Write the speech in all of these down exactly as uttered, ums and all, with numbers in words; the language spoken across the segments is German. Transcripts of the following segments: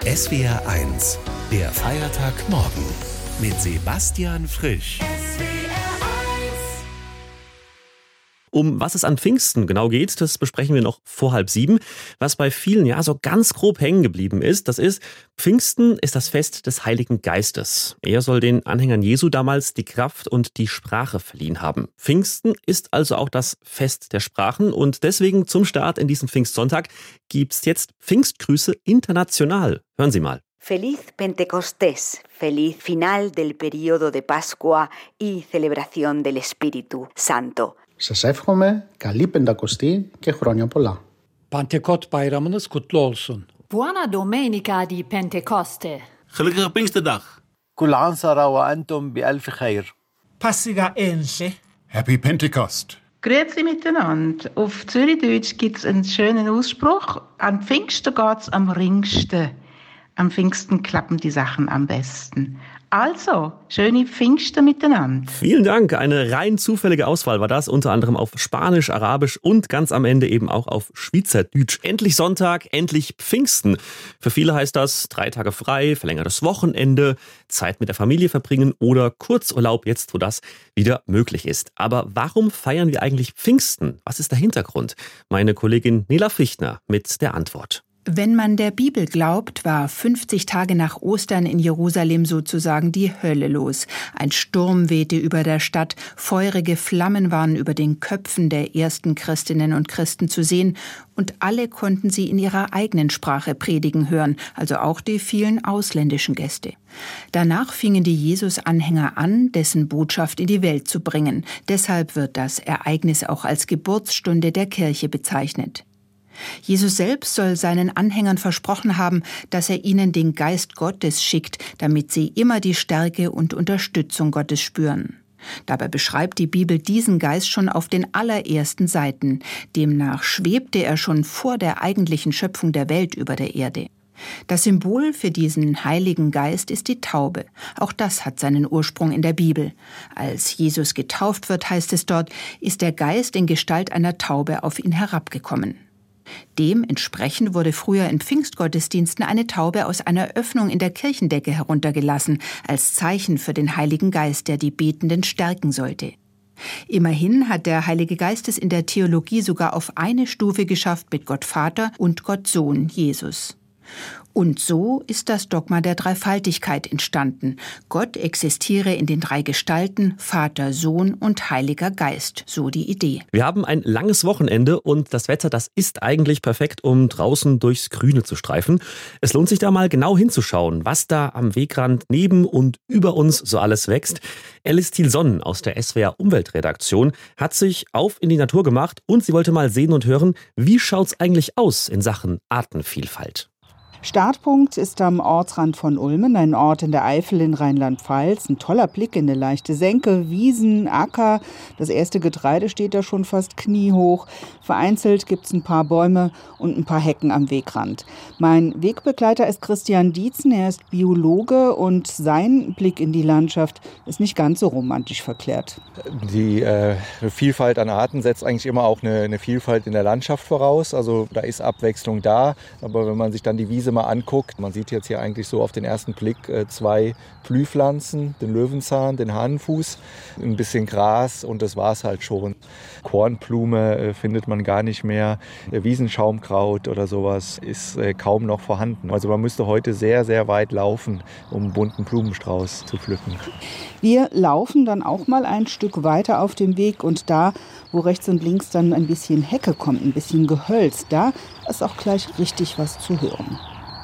S W R eins, der Feiertagmorgen mit Sebastian Frisch. Um was es an Pfingsten genau geht, das besprechen wir noch vor halb sieben. Was bei vielen ja so ganz grob hängen geblieben ist, das ist, Pfingsten ist das Fest des Heiligen Geistes. Er soll den Anhängern Jesu damals die Kraft und die Sprache verliehen haben. Pfingsten ist also auch das Fest der Sprachen und deswegen zum Start in diesem Pfingstsonntag gibt's jetzt Pfingstgrüße international. Hören Sie mal. Feliz Pentecostés, feliz final del periodo de Pascua y celebración del Espíritu Santo. Σας εύχομαι καλή Πεντακοστή και χρόνια πολλά. Pantekot bayramınız kutlu olsun. Buona Domenica di Pentecoste. Gelukkige Pinksterdag. كل عنصر وأنتم بألف خير. Passiga Enche. Happy Pentecost. Grüezi miteinander. Auf Zürichdeutsch gibt es einen schönen Ausspruch. An Pfingsten geht's am ringsten. Am Pfingsten klappen die Sachen am besten. Also, schöne Pfingsten miteinander. Vielen Dank. Eine rein zufällige Auswahl war das, unter anderem auf Spanisch, Arabisch und ganz am Ende eben auch auf Schweizerdeutsch. Endlich Sonntag, endlich Pfingsten. Für viele heißt das drei Tage frei, verlängertes Wochenende, Zeit mit der Familie verbringen oder Kurzurlaub jetzt, wo das wieder möglich ist. Aber warum feiern wir eigentlich Pfingsten? Was ist der Hintergrund? Meine Kollegin Nela Fichtner mit der Antwort. Wenn man der Bibel glaubt, war fünfzig Tage nach Ostern in Jerusalem sozusagen die Hölle los. Ein Sturm wehte über der Stadt, feurige Flammen waren über den Köpfen der ersten Christinnen und Christen zu sehen und alle konnten sie in ihrer eigenen Sprache predigen hören, also auch die vielen ausländischen Gäste. Danach fingen die Jesus-Anhänger an, dessen Botschaft in die Welt zu bringen. Deshalb wird das Ereignis auch als Geburtsstunde der Kirche bezeichnet. Jesus selbst soll seinen Anhängern versprochen haben, dass er ihnen den Geist Gottes schickt, damit sie immer die Stärke und Unterstützung Gottes spüren. Dabei beschreibt die Bibel diesen Geist schon auf den allerersten Seiten. Demnach schwebte er schon vor der eigentlichen Schöpfung der Welt über der Erde. Das Symbol für diesen Heiligen Geist ist die Taube. Auch das hat seinen Ursprung in der Bibel. Als Jesus getauft wird, heißt es dort, ist der Geist in Gestalt einer Taube auf ihn herabgekommen. Dementsprechend wurde früher in Pfingstgottesdiensten eine Taube aus einer Öffnung in der Kirchendecke heruntergelassen, als Zeichen für den Heiligen Geist, der die Betenden stärken sollte. Immerhin hat der Heilige Geist es in der Theologie sogar auf eine Stufe geschafft mit Gott Vater und Gott Sohn, Jesus. Und so ist das Dogma der Dreifaltigkeit entstanden. Gott existiere in den drei Gestalten, Vater, Sohn und Heiliger Geist, so die Idee. Wir haben ein langes Wochenende und das Wetter, das ist eigentlich perfekt, um draußen durchs Grüne zu streifen. Es lohnt sich da mal genau hinzuschauen, was da am Wegrand neben und über uns so alles wächst. Alice Thiel-Sonnen aus der S W R Umweltredaktion hat sich auf in die Natur gemacht und sie wollte mal sehen und hören, wie schaut's eigentlich aus in Sachen Artenvielfalt. Startpunkt ist am Ortsrand von Ulmen, ein Ort in der Eifel in Rheinland-Pfalz. Ein toller Blick in eine leichte Senke, Wiesen, Acker. Das erste Getreide steht da schon fast kniehoch. Vereinzelt gibt es ein paar Bäume und ein paar Hecken am Wegrand. Mein Wegbegleiter ist Christian Dietzen, er ist Biologe und sein Blick in die Landschaft ist nicht ganz so romantisch verklärt. Die äh, Vielfalt an Arten setzt eigentlich immer auch eine, eine Vielfalt in der Landschaft voraus. Also da ist Abwechslung da, aber wenn man sich dann die Wiese mal anguckt, man sieht jetzt hier eigentlich so auf den ersten Blick äh, zwei Blühpflanzen, den Löwenzahn, den Hahnenfuß, ein bisschen Gras und das war's halt schon. Kornblume äh, findet man gar nicht mehr, äh, Wiesenschaumkraut oder sowas ist äh, kaum noch vorhanden. Also man müsste heute sehr, sehr weit laufen, um einen bunten Blumenstrauß zu pflücken. Wir laufen dann auch mal ein Stück weiter auf dem Weg und da, wo rechts und links dann ein bisschen Hecke kommt, ein bisschen Gehölz, da ist auch gleich richtig was zu hören.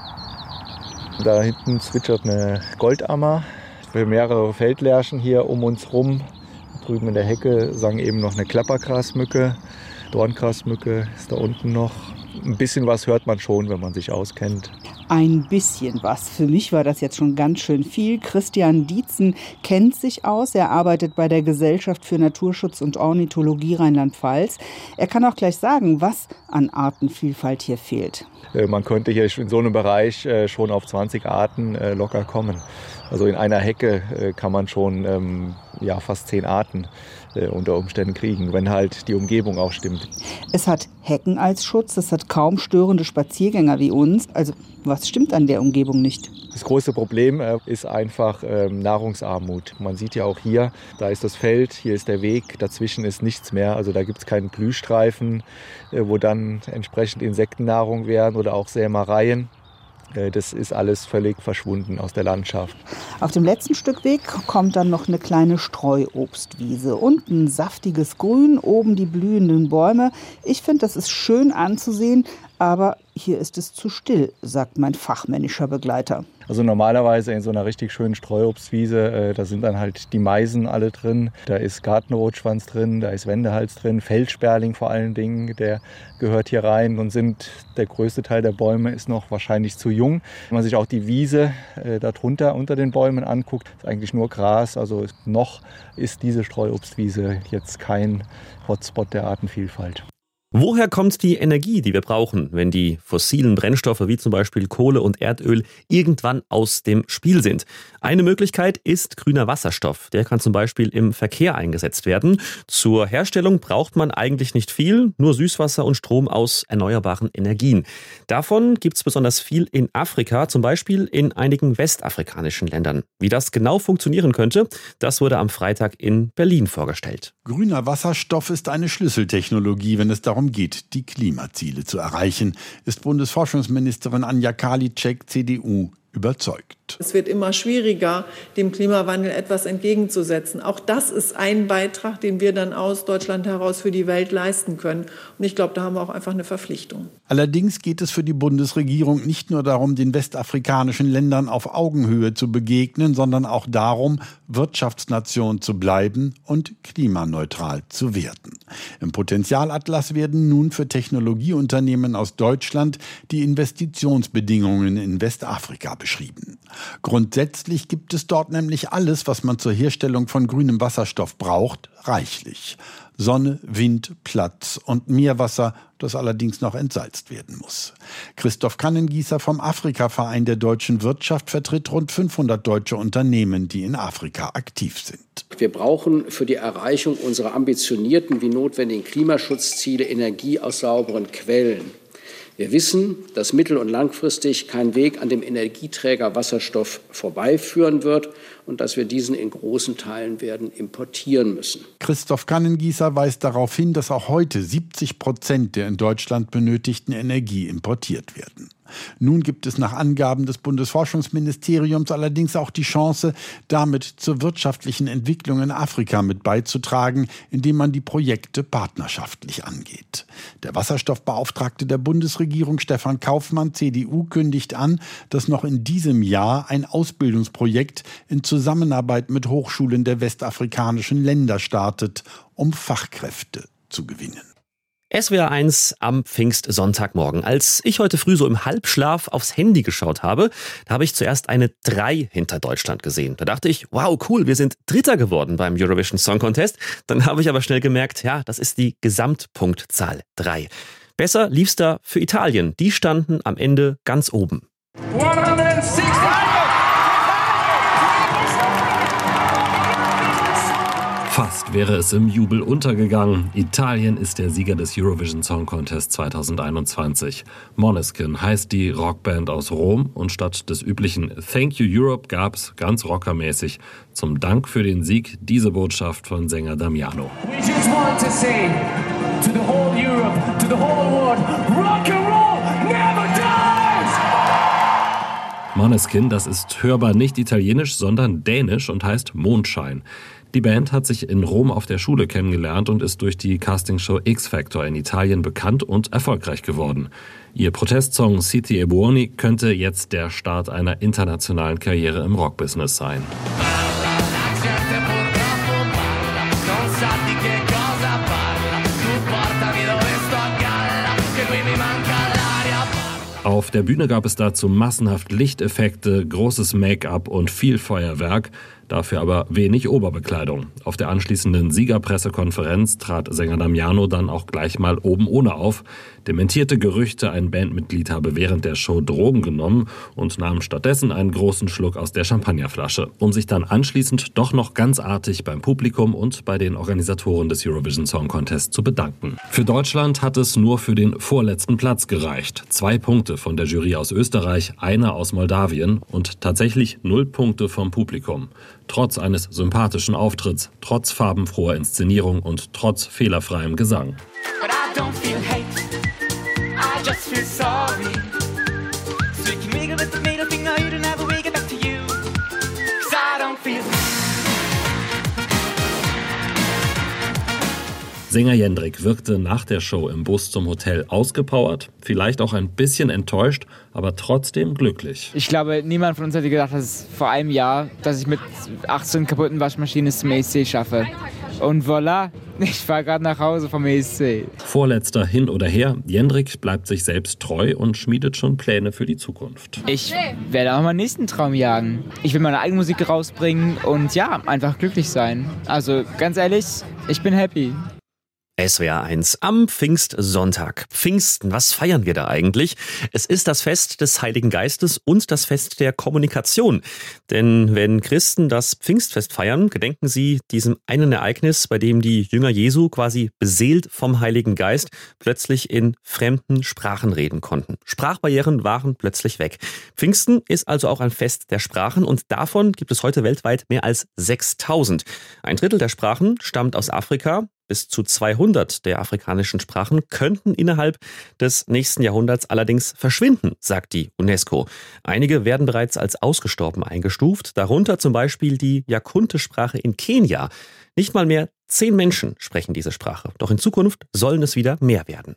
Da hinten zwitschert eine Goldammer. Wir haben mehrere Feldlärchen hier um uns rum. Drüben in der Hecke sang eben noch eine Klappergrasmücke. Dorngrasmücke ist da unten noch. Ein bisschen was hört man schon, wenn man sich auskennt. Ein bisschen was. Für mich war das jetzt schon ganz schön viel. Christian Dietzen kennt sich aus. Er arbeitet bei der Gesellschaft für Naturschutz und Ornithologie Rheinland-Pfalz. Er kann auch gleich sagen, was an Artenvielfalt hier fehlt. Man könnte hier in so einem Bereich schon auf zwanzig Arten locker kommen. Also in einer Hecke kann man schon ja, fast zehn Arten äh, unter Umständen kriegen, wenn halt die Umgebung auch stimmt. Es hat Hecken als Schutz, es hat kaum störende Spaziergänger wie uns. Also was stimmt an der Umgebung nicht? Das große Problem äh, ist einfach ähm, Nahrungsarmut. Man sieht ja auch hier, da ist das Feld, hier ist der Weg, dazwischen ist nichts mehr. Also da gibt es keinen Blühstreifen, äh, wo dann entsprechend Insektennahrung wären oder auch Sämereien. Das ist alles völlig verschwunden aus der Landschaft. Auf dem letzten Stück Weg kommt dann noch eine kleine Streuobstwiese. Unten saftiges Grün, oben die blühenden Bäume. Ich finde, das ist schön anzusehen, aber hier ist es zu still, sagt mein fachmännischer Begleiter. Also normalerweise in so einer richtig schönen Streuobstwiese, äh, da sind dann halt die Meisen alle drin, da ist Gartenrotschwanz drin, da ist Wendehals drin, Feldsperling vor allen Dingen, der gehört hier rein und sind, der größte Teil der Bäume ist noch wahrscheinlich zu jung. Wenn man sich auch die Wiese äh, darunter unter den Bäumen anguckt, ist eigentlich nur Gras, also noch ist diese Streuobstwiese jetzt kein Hotspot der Artenvielfalt. Woher kommt die Energie, die wir brauchen, wenn die fossilen Brennstoffe wie zum Beispiel Kohle und Erdöl irgendwann aus dem Spiel sind? Eine Möglichkeit ist grüner Wasserstoff. Der kann zum Beispiel im Verkehr eingesetzt werden. Zur Herstellung braucht man eigentlich nicht viel, nur Süßwasser und Strom aus erneuerbaren Energien. Davon gibt es besonders viel in Afrika, zum Beispiel in einigen westafrikanischen Ländern. Wie das genau funktionieren könnte, das wurde am Freitag in Berlin vorgestellt. Grüner Wasserstoff ist eine Schlüsseltechnologie, wenn es darum geht, die Klimaziele zu erreichen, ist Bundesforschungsministerin Anja Karliczek, C D U, überzeugt. Es wird immer schwieriger, dem Klimawandel etwas entgegenzusetzen. Auch das ist ein Beitrag, den wir dann aus Deutschland heraus für die Welt leisten können. Und ich glaube, da haben wir auch einfach eine Verpflichtung. Allerdings geht es für die Bundesregierung nicht nur darum, den westafrikanischen Ländern auf Augenhöhe zu begegnen, sondern auch darum, Wirtschaftsnation zu bleiben und klimaneutral zu werden. Im Potenzialatlas werden nun für Technologieunternehmen aus Deutschland die Investitionsbedingungen in Westafrika beschrieben. Grundsätzlich gibt es dort nämlich alles, was man zur Herstellung von grünem Wasserstoff braucht, reichlich. Sonne, Wind, Platz und Meerwasser, das allerdings noch entsalzt werden muss. Christoph Kannengießer vom Afrika-Verein der deutschen Wirtschaft vertritt rund fünfhundert deutsche Unternehmen, die in Afrika aktiv sind. Wir brauchen für die Erreichung unserer ambitionierten wie notwendigen Klimaschutzziele Energie aus sauberen Quellen. Wir wissen, dass mittel- und langfristig kein Weg an dem Energieträger Wasserstoff vorbeiführen wird und dass wir diesen in großen Teilen werden importieren müssen. Christoph Kannengießer weist darauf hin, dass auch heute siebzig Prozent der in Deutschland benötigten Energie importiert werden. Nun gibt es nach Angaben des Bundesforschungsministeriums allerdings auch die Chance, damit zur wirtschaftlichen Entwicklung in Afrika mit beizutragen, indem man die Projekte partnerschaftlich angeht. Der Wasserstoffbeauftragte der Bundesregierung, Stefan Kaufmann, C D U, kündigt an, dass noch in diesem Jahr ein Ausbildungsprojekt in Zusammenarbeit mit Hochschulen der westafrikanischen Länder startet, um Fachkräfte zu gewinnen. S W R eins am Pfingstsonntagmorgen. Als ich heute früh so im Halbschlaf aufs Handy geschaut habe, da habe ich zuerst eine drei hinter Deutschland gesehen. Da dachte ich, wow, cool, wir sind Dritter geworden beim Eurovision Song Contest. Dann habe ich aber schnell gemerkt, ja, das ist die Gesamtpunktzahl drei. Besser lief's da für Italien. Die standen am Ende ganz oben. hundertsechzig Fast wäre es im Jubel untergegangen. Italien ist der Sieger des Eurovision Song Contest zweitausendeinundzwanzig. Måneskin heißt die Rockband aus Rom und statt des üblichen Thank You Europe gab's ganz rockermäßig zum Dank für den Sieg diese Botschaft von Sänger Damiano. We just want to say to the whole Europe, to the whole world, rock and roll never dies! Måneskin, das ist hörbar nicht italienisch, sondern dänisch und heißt Mondschein. Die Band hat sich in Rom auf der Schule kennengelernt und ist durch die Castingshow X-Factor in Italien bekannt und erfolgreich geworden. Ihr Protestsong Siete e Buoni könnte jetzt der Start einer internationalen Karriere im Rockbusiness sein. Auf der Bühne gab es dazu massenhaft Lichteffekte, großes Make-up und viel Feuerwerk. dafür aber wenig Oberbekleidung. Auf der anschließenden Siegerpressekonferenz trat Sänger Damiano dann auch gleich mal oben ohne auf, dementierte Gerüchte, ein Bandmitglied habe während der Show Drogen genommen und nahm stattdessen einen großen Schluck aus der Champagnerflasche, um sich dann anschließend doch noch ganz artig beim Publikum und bei den Organisatoren des Eurovision Song Contest zu bedanken. Für Deutschland hat es nur für den vorletzten Platz gereicht. Zwei Punkte von der Jury aus Österreich, einer aus Moldawien und tatsächlich null Punkte vom Publikum. Trotz eines sympathischen Auftritts, trotz farbenfroher Inszenierung und trotz fehlerfreiem Gesang. I just feel sorry. So you can wiggle with the middle finger, you don't ever wiggle back to you. Cause I don't feel. Sänger Jendrik wirkte nach der Show im Bus zum Hotel ausgepowert, vielleicht auch ein bisschen enttäuscht, aber trotzdem glücklich. Ich glaube, niemand von uns hätte gedacht, dass es vor einem Jahr, dass ich mit achtzehn kaputten Waschmaschinen es zum E S C schaffe. Und voilà, ich fahre gerade nach Hause vom E S C. Vorletzter hin oder her, Jendrik bleibt sich selbst treu und schmiedet schon Pläne für die Zukunft. Ich werde auch meinen nächsten Traum jagen. Ich will meine eigene Musik rausbringen und ja, einfach glücklich sein. Also ganz ehrlich, ich bin happy. S W R eins am Pfingstsonntag. Pfingsten, was feiern wir da eigentlich? Es ist das Fest des Heiligen Geistes und das Fest der Kommunikation. Denn wenn Christen das Pfingstfest feiern, gedenken sie diesem einen Ereignis, bei dem die Jünger Jesu quasi beseelt vom Heiligen Geist plötzlich in fremden Sprachen reden konnten. Sprachbarrieren waren plötzlich weg. Pfingsten ist also auch ein Fest der Sprachen und davon gibt es heute weltweit mehr als sechstausend. Ein Drittel der Sprachen stammt aus Afrika. Bis zu zweihundert der afrikanischen Sprachen könnten innerhalb des nächsten Jahrhunderts allerdings verschwinden, sagt die UNESCO. Einige werden bereits als ausgestorben eingestuft, darunter zum Beispiel die Yakunte-Sprache in Kenia. Nicht mal mehr zehn Menschen sprechen diese Sprache. Doch in Zukunft sollen es wieder mehr werden.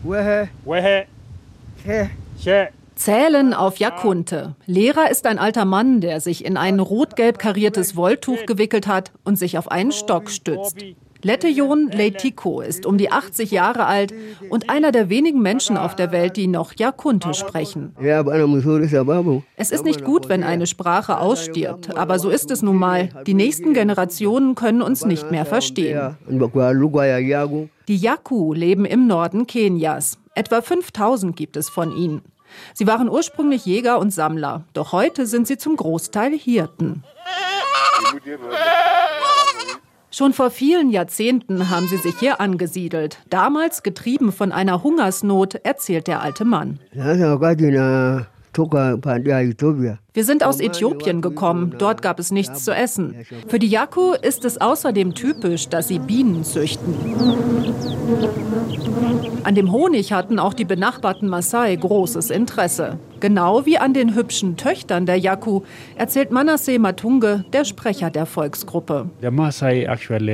Zählen auf Yakunte. Lehrer ist ein alter Mann, der sich in ein rot-gelb kariertes Wolltuch gewickelt hat und sich auf einen Stock stützt. Lettejon Leitiko ist um die achtzig Jahre alt und einer der wenigen Menschen auf der Welt, die noch Yakunte sprechen. Es ist nicht gut, wenn eine Sprache ausstirbt, aber so ist es nun mal. Die nächsten Generationen können uns nicht mehr verstehen. Die Yaku leben im Norden Kenias. Etwa fünftausend gibt es von ihnen. Sie waren ursprünglich Jäger und Sammler, doch heute sind sie zum Großteil Hirten. Schon vor vielen Jahrzehnten haben sie sich hier angesiedelt. Damals getrieben von einer Hungersnot, erzählt der alte Mann. Wir sind aus Äthiopien gekommen, dort gab es nichts zu essen. Für die Yaku ist es außerdem typisch, dass sie Bienen züchten. An dem Honig hatten auch die benachbarten Maasai großes Interesse. Genau wie an den hübschen Töchtern der Yaku, erzählt Manasseh Matunge, der Sprecher der Volksgruppe. Die Maasai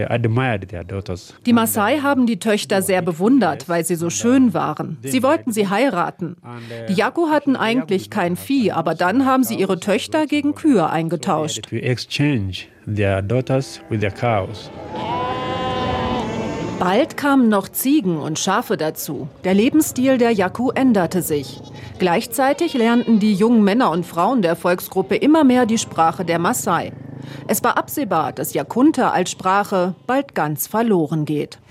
haben die Töchter sehr bewundert, weil sie so schön waren. Sie wollten sie heiraten. Die Yaku hatten eigentlich kein Vieh, aber dann haben sie ihre Töchter gegen Kühe eingetauscht. Bald kamen noch Ziegen und Schafe dazu. Der Lebensstil der Yaku änderte sich. Gleichzeitig lernten die jungen Männer und Frauen der Volksgruppe immer mehr die Sprache der Maasai. Es war absehbar, dass Yakunte als Sprache bald ganz verloren geht.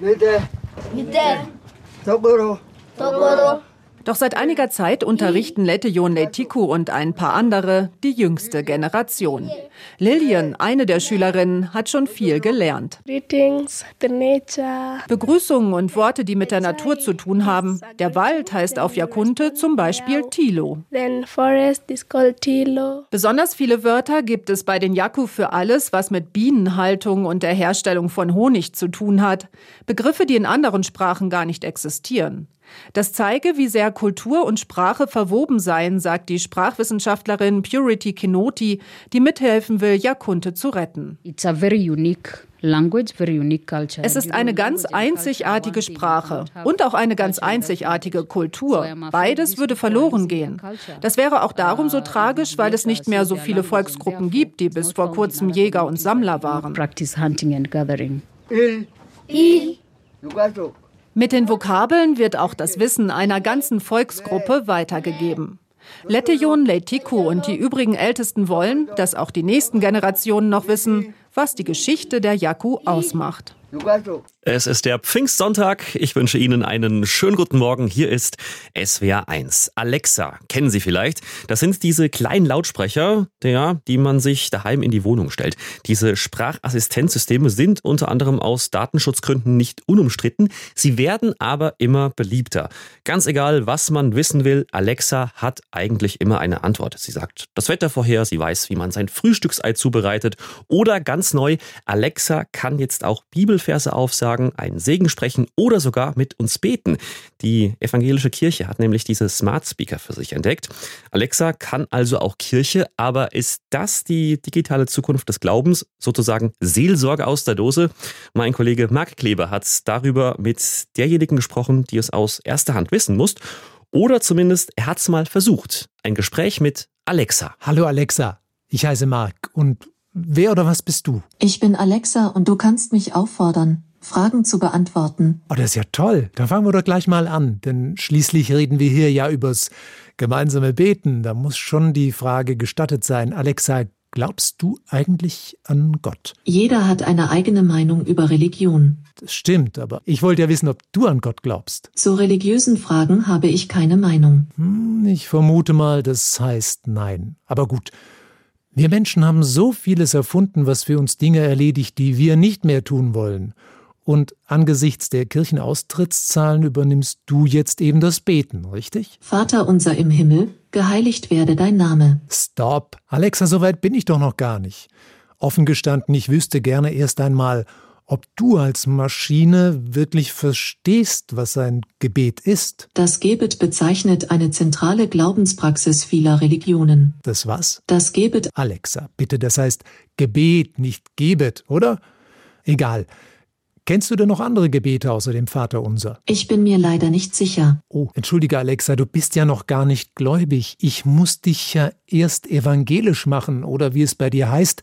Doch seit einiger Zeit unterrichten Lettejon Leitiko und ein paar andere die jüngste Generation. Lillian, eine der Schülerinnen, hat schon viel gelernt. Begrüßungen und Worte, die mit der Natur zu tun haben. Der Wald heißt auf Yakunte zum Beispiel Tilo. Besonders viele Wörter gibt es bei den Yaku für alles, was mit Bienenhaltung und der Herstellung von Honig zu tun hat. Begriffe, die in anderen Sprachen gar nicht existieren. Das zeige, wie sehr Kultur und Sprache verwoben seien, sagt die Sprachwissenschaftlerin Purity Kinoti, die mithelfen will, Yakunte zu retten. It's a very unique language, very unique culture. Es ist eine ganz einzigartige Sprache und auch eine ganz einzigartige Kultur. Beides würde verloren gehen. Das wäre auch darum so tragisch, weil es nicht mehr so viele Volksgruppen gibt, die bis vor kurzem Jäger und Sammler waren. Mit den Vokabeln wird auch das Wissen einer ganzen Volksgruppe weitergegeben. Lettejon Leitiko und die übrigen Ältesten wollen, dass auch die nächsten Generationen noch wissen, was die Geschichte der Yaku ausmacht. Es ist der Pfingstsonntag. Ich wünsche Ihnen einen schönen guten Morgen. Hier ist S W R eins. Alexa, kennen Sie vielleicht? Das sind diese kleinen Lautsprecher, ja, die man sich daheim in die Wohnung stellt. Diese Sprachassistenzsysteme sind unter anderem aus Datenschutzgründen nicht unumstritten. Sie werden aber immer beliebter. Ganz egal, was man wissen will, Alexa hat eigentlich immer eine Antwort. Sie sagt das Wetter vorher, sie weiß, wie man sein Frühstücksei zubereitet. Oder ganz neu, Alexa kann jetzt auch Bibelverse aufsagen, einen Segen sprechen oder sogar mit uns beten. Die evangelische Kirche hat nämlich diese Smart Speaker für sich entdeckt. Alexa kann also auch Kirche, aber ist das die digitale Zukunft des Glaubens? Sozusagen Seelsorge aus der Dose? Mein Kollege Marc Kleber hat darüber mit derjenigen gesprochen, die es aus erster Hand wissen muss. Oder zumindest, er hat es mal versucht. Ein Gespräch mit Alexa. Hallo Alexa, ich heiße Marc und wer oder was bist du? Ich bin Alexa und du kannst mich auffordern, Fragen zu beantworten. Oh, das ist ja toll. Da fangen wir doch gleich mal an. Denn schließlich reden wir hier ja übers gemeinsame Beten. Da muss schon die Frage gestattet sein. Alexa, glaubst du eigentlich an Gott? Jeder hat eine eigene Meinung über Religion. Das stimmt, aber ich wollte ja wissen, ob du an Gott glaubst. Zu religiösen Fragen habe ich keine Meinung. Hm, ich vermute mal, das heißt nein. Aber gut. Wir Menschen haben so vieles erfunden, was für uns Dinge erledigt, die wir nicht mehr tun wollen. Und angesichts der Kirchenaustrittszahlen übernimmst du jetzt eben das Beten, richtig? Vater unser im Himmel, geheiligt werde dein Name. Stopp! Alexa, so weit bin ich doch noch gar nicht. Offen gestanden, ich wüsste gerne erst einmal, ob du als Maschine wirklich verstehst, was ein Gebet ist. Das Gebet bezeichnet eine zentrale Glaubenspraxis vieler Religionen. Das was? Das Gebet. Alexa, bitte, das heißt Gebet, nicht Gebet, oder? Egal. Kennst du denn noch andere Gebete außer dem Vaterunser? Ich bin mir leider nicht sicher. Oh, entschuldige Alexa, du bist ja noch gar nicht gläubig. Ich muss dich ja erst evangelisch machen oder wie es bei dir heißt,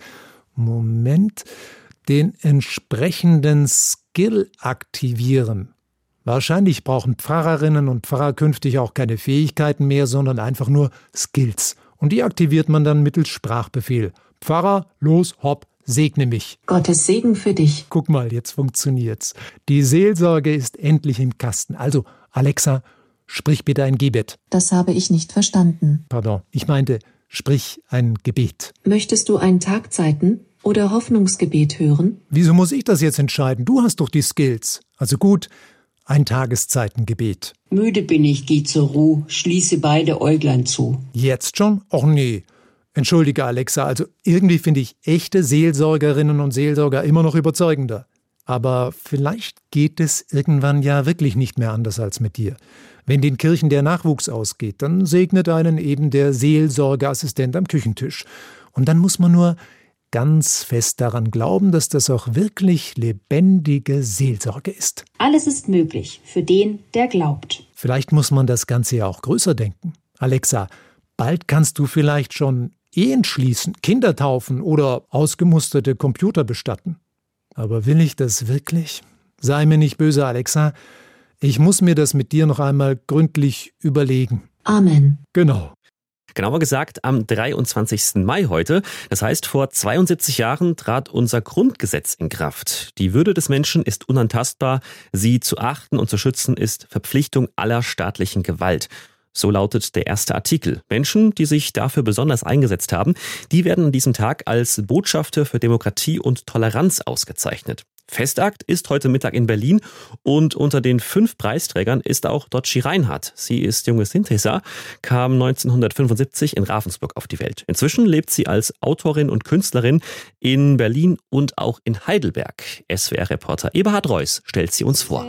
Moment, den entsprechenden Skill aktivieren. Wahrscheinlich brauchen Pfarrerinnen und Pfarrer künftig auch keine Fähigkeiten mehr, sondern einfach nur Skills. Und die aktiviert man dann mittels Sprachbefehl. Pfarrer, los, hopp. Segne mich. Gottes Segen für dich. Guck mal, jetzt funktioniert's. Die Seelsorge ist endlich im Kasten. Also, Alexa, sprich bitte ein Gebet. Das habe ich nicht verstanden. Pardon, ich meinte, sprich ein Gebet. Möchtest du ein Tagzeiten- oder Hoffnungsgebet hören? Wieso muss ich das jetzt entscheiden? Du hast doch die Skills. Also gut, ein Tageszeitengebet. Müde bin ich, geh zur Ruhe, schließe beide Äuglein zu. Jetzt schon? Och nee. Entschuldige, Alexa, also irgendwie finde ich echte Seelsorgerinnen und Seelsorger immer noch überzeugender. Aber vielleicht geht es irgendwann ja wirklich nicht mehr anders als mit dir. Wenn den Kirchen der Nachwuchs ausgeht, dann segnet einen eben der Seelsorgeassistent am Küchentisch. Und dann muss man nur ganz fest daran glauben, dass das auch wirklich lebendige Seelsorge ist. Alles ist möglich für den, der glaubt. Vielleicht muss man das Ganze ja auch größer denken. Alexa, bald kannst du vielleicht schon Ehen schließen, Kinder taufen oder ausgemusterte Computer bestatten. Aber will ich das wirklich? Sei mir nicht böse, Alexa. Ich muss mir das mit dir noch einmal gründlich überlegen. Amen. Genau. Genauer gesagt am dreiundzwanzigsten Mai heute. Das heißt, vor zweiundsiebzig Jahren trat unser Grundgesetz in Kraft. Die Würde des Menschen ist unantastbar. Sie zu achten und zu schützen ist Verpflichtung aller staatlichen Gewalt. So lautet der erste Artikel. Menschen, die sich dafür besonders eingesetzt haben, die werden an diesem Tag als Botschafter für Demokratie und Toleranz ausgezeichnet. Festakt ist heute Mittag in Berlin und unter den fünf Preisträgern ist auch Dotschi Reinhardt. Sie ist junge Sinthesa, kam neunzehnhundertfünfundsiebzig in Ravensburg auf die Welt. Inzwischen lebt sie als Autorin und Künstlerin in Berlin und auch in Heidelberg. S W R-Reporter Eberhard Reuss stellt sie uns vor.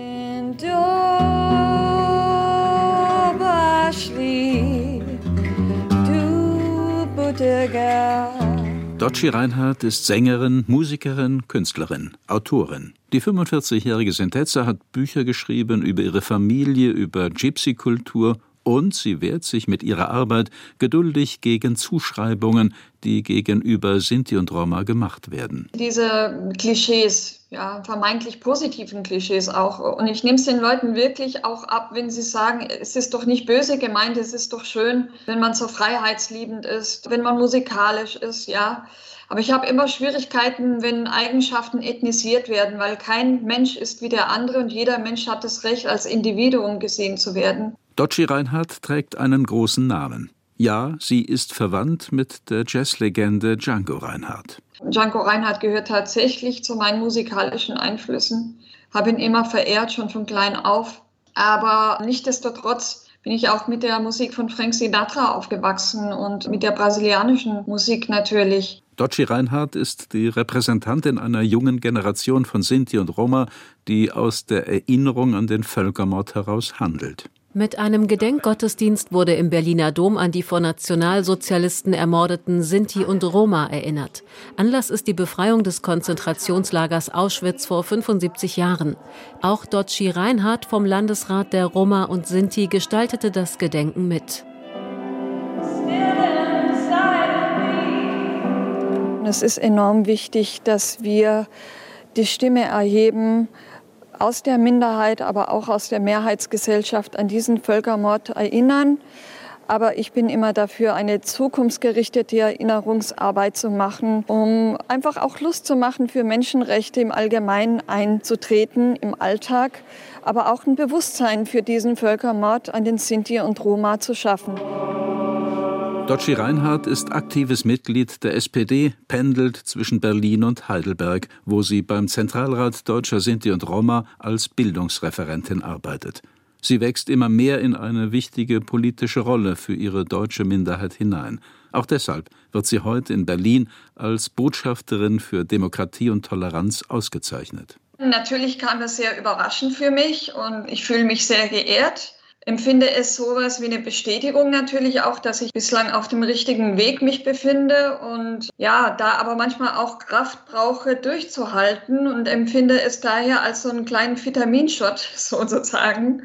Dotschi Reinhardt ist Sängerin, Musikerin, Künstlerin, Autorin. Die fünfundvierzigjährige Sinthesa hat Bücher geschrieben über ihre Familie, über Gypsy-Kultur Und sie wehrt sich mit ihrer Arbeit geduldig gegen Zuschreibungen, die gegenüber Sinti und Roma gemacht werden. Diese Klischees, ja, vermeintlich positiven Klischees auch. Und ich nehme es den Leuten wirklich auch ab, wenn sie sagen, es ist doch nicht böse gemeint, es ist doch schön, wenn man so freiheitsliebend ist, wenn man musikalisch ist, ja. Aber ich habe immer Schwierigkeiten, wenn Eigenschaften ethnisiert werden, weil kein Mensch ist wie der andere und jeder Mensch hat das Recht, als Individuum gesehen zu werden. Dotchi Reinhardt trägt einen großen Namen. Ja, sie ist verwandt mit der Jazzlegende Django Reinhardt. Django Reinhardt gehört tatsächlich zu meinen musikalischen Einflüssen. Habe ihn immer verehrt, schon von klein auf. Aber nichtsdestotrotz bin ich auch mit der Musik von Frank Sinatra aufgewachsen und mit der brasilianischen Musik natürlich. Dotchi Reinhardt ist die Repräsentantin einer jungen Generation von Sinti und Roma, die aus der Erinnerung an den Völkermord heraus handelt. Mit einem Gedenkgottesdienst wurde im Berliner Dom an die von Nationalsozialisten ermordeten Sinti und Roma erinnert. Anlass ist die Befreiung des Konzentrationslagers Auschwitz vor fünfundsiebzig Jahren. Auch Dotchi Reinhardt vom Landesrat der Roma und Sinti gestaltete das Gedenken mit. Es ist enorm wichtig, dass wir die Stimme erheben, aus der Minderheit, aber auch aus der Mehrheitsgesellschaft an diesen Völkermord erinnern. Aber ich bin immer dafür, eine zukunftsgerichtete Erinnerungsarbeit zu machen, um einfach auch Lust zu machen, für Menschenrechte im Allgemeinen einzutreten, im Alltag, aber auch ein Bewusstsein für diesen Völkermord an den Sinti und Roma zu schaffen. Dotchi Reinhardt ist aktives Mitglied der S P D, pendelt zwischen Berlin und Heidelberg, wo sie beim Zentralrat Deutscher Sinti und Roma als Bildungsreferentin arbeitet. Sie wächst immer mehr in eine wichtige politische Rolle für ihre deutsche Minderheit hinein. Auch deshalb wird sie heute in Berlin als Botschafterin für Demokratie und Toleranz ausgezeichnet. Natürlich kam das sehr überraschend für mich und ich fühle mich sehr geehrt. Empfinde es sowas wie eine Bestätigung natürlich auch, dass ich bislang auf dem richtigen Weg mich befinde und ja, da aber manchmal auch Kraft brauche, durchzuhalten und empfinde es daher als so einen kleinen Vitaminshot sozusagen.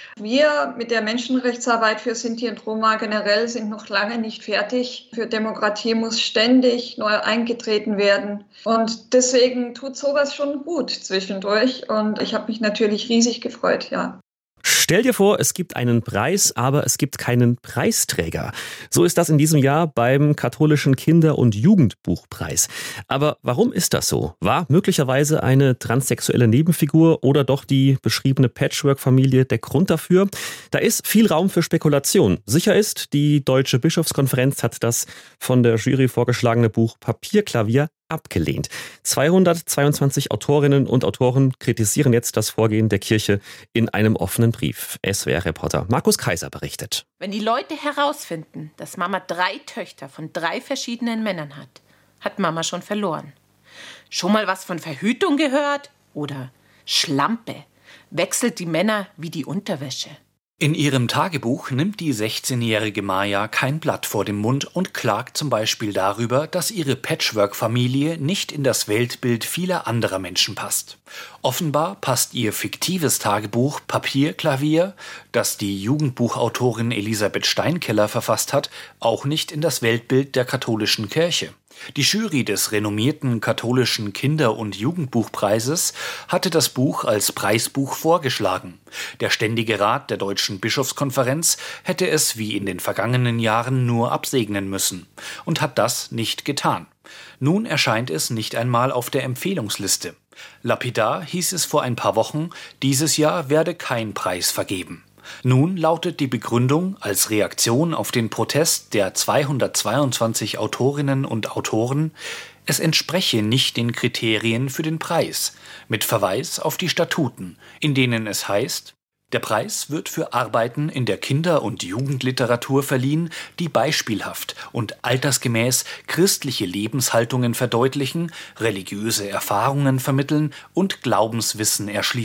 Wir mit der Menschenrechtsarbeit für Sinti und Roma generell sind noch lange nicht fertig. Für Demokratie muss ständig neu eingetreten werden. Und deswegen tut sowas schon gut zwischendurch. Und ich habe mich natürlich riesig gefreut, ja. Stell dir vor, es gibt einen Preis, aber es gibt keinen Preisträger. So ist das in diesem Jahr beim katholischen Kinder- und Jugendbuchpreis. Aber warum ist das so? War möglicherweise eine transsexuelle Nebenfigur oder doch die beschriebene Patchwork-Familie der Grund dafür? Da ist viel Raum für Spekulation. Sicher ist, die Deutsche Bischofskonferenz hat das von der Jury vorgeschlagene Buch Papierklavier abgelehnt. zweihundertzweiundzwanzig Autorinnen und Autoren kritisieren jetzt das Vorgehen der Kirche in einem offenen Brief. S W R-Reporter Markus Kaiser berichtet. Wenn die Leute herausfinden, dass Mama drei Töchter von drei verschiedenen Männern hat, hat Mama schon verloren. Schon mal was von Verhütung gehört? Oder Schlampe, wechselt die Männer wie die Unterwäsche. In ihrem Tagebuch nimmt die sechzehnjährige Maja kein Blatt vor den Mund und klagt zum Beispiel darüber, dass ihre Patchwork-Familie nicht in das Weltbild vieler anderer Menschen passt. Offenbar passt ihr fiktives Tagebuch Papierklavier, das die Jugendbuchautorin Elisabeth Steinkeller verfasst hat, auch nicht in das Weltbild der katholischen Kirche. Die Jury des renommierten katholischen Kinder- und Jugendbuchpreises hatte das Buch als Preisbuch vorgeschlagen. Der Ständige Rat der Deutschen Bischofskonferenz hätte es wie in den vergangenen Jahren nur absegnen müssen und hat das nicht getan. Nun erscheint es nicht einmal auf der Empfehlungsliste. Lapidar hieß es vor ein paar Wochen, dieses Jahr werde kein Preis vergeben. Nun lautet die Begründung als Reaktion auf den Protest der zweihundertzweiundzwanzig Autorinnen und Autoren, es entspreche nicht den Kriterien für den Preis, mit Verweis auf die Statuten, in denen es heißt, der Preis wird für Arbeiten in der Kinder- und Jugendliteratur verliehen, die beispielhaft und altersgemäß christliche Lebenshaltungen verdeutlichen, religiöse Erfahrungen vermitteln und Glaubenswissen erschließen.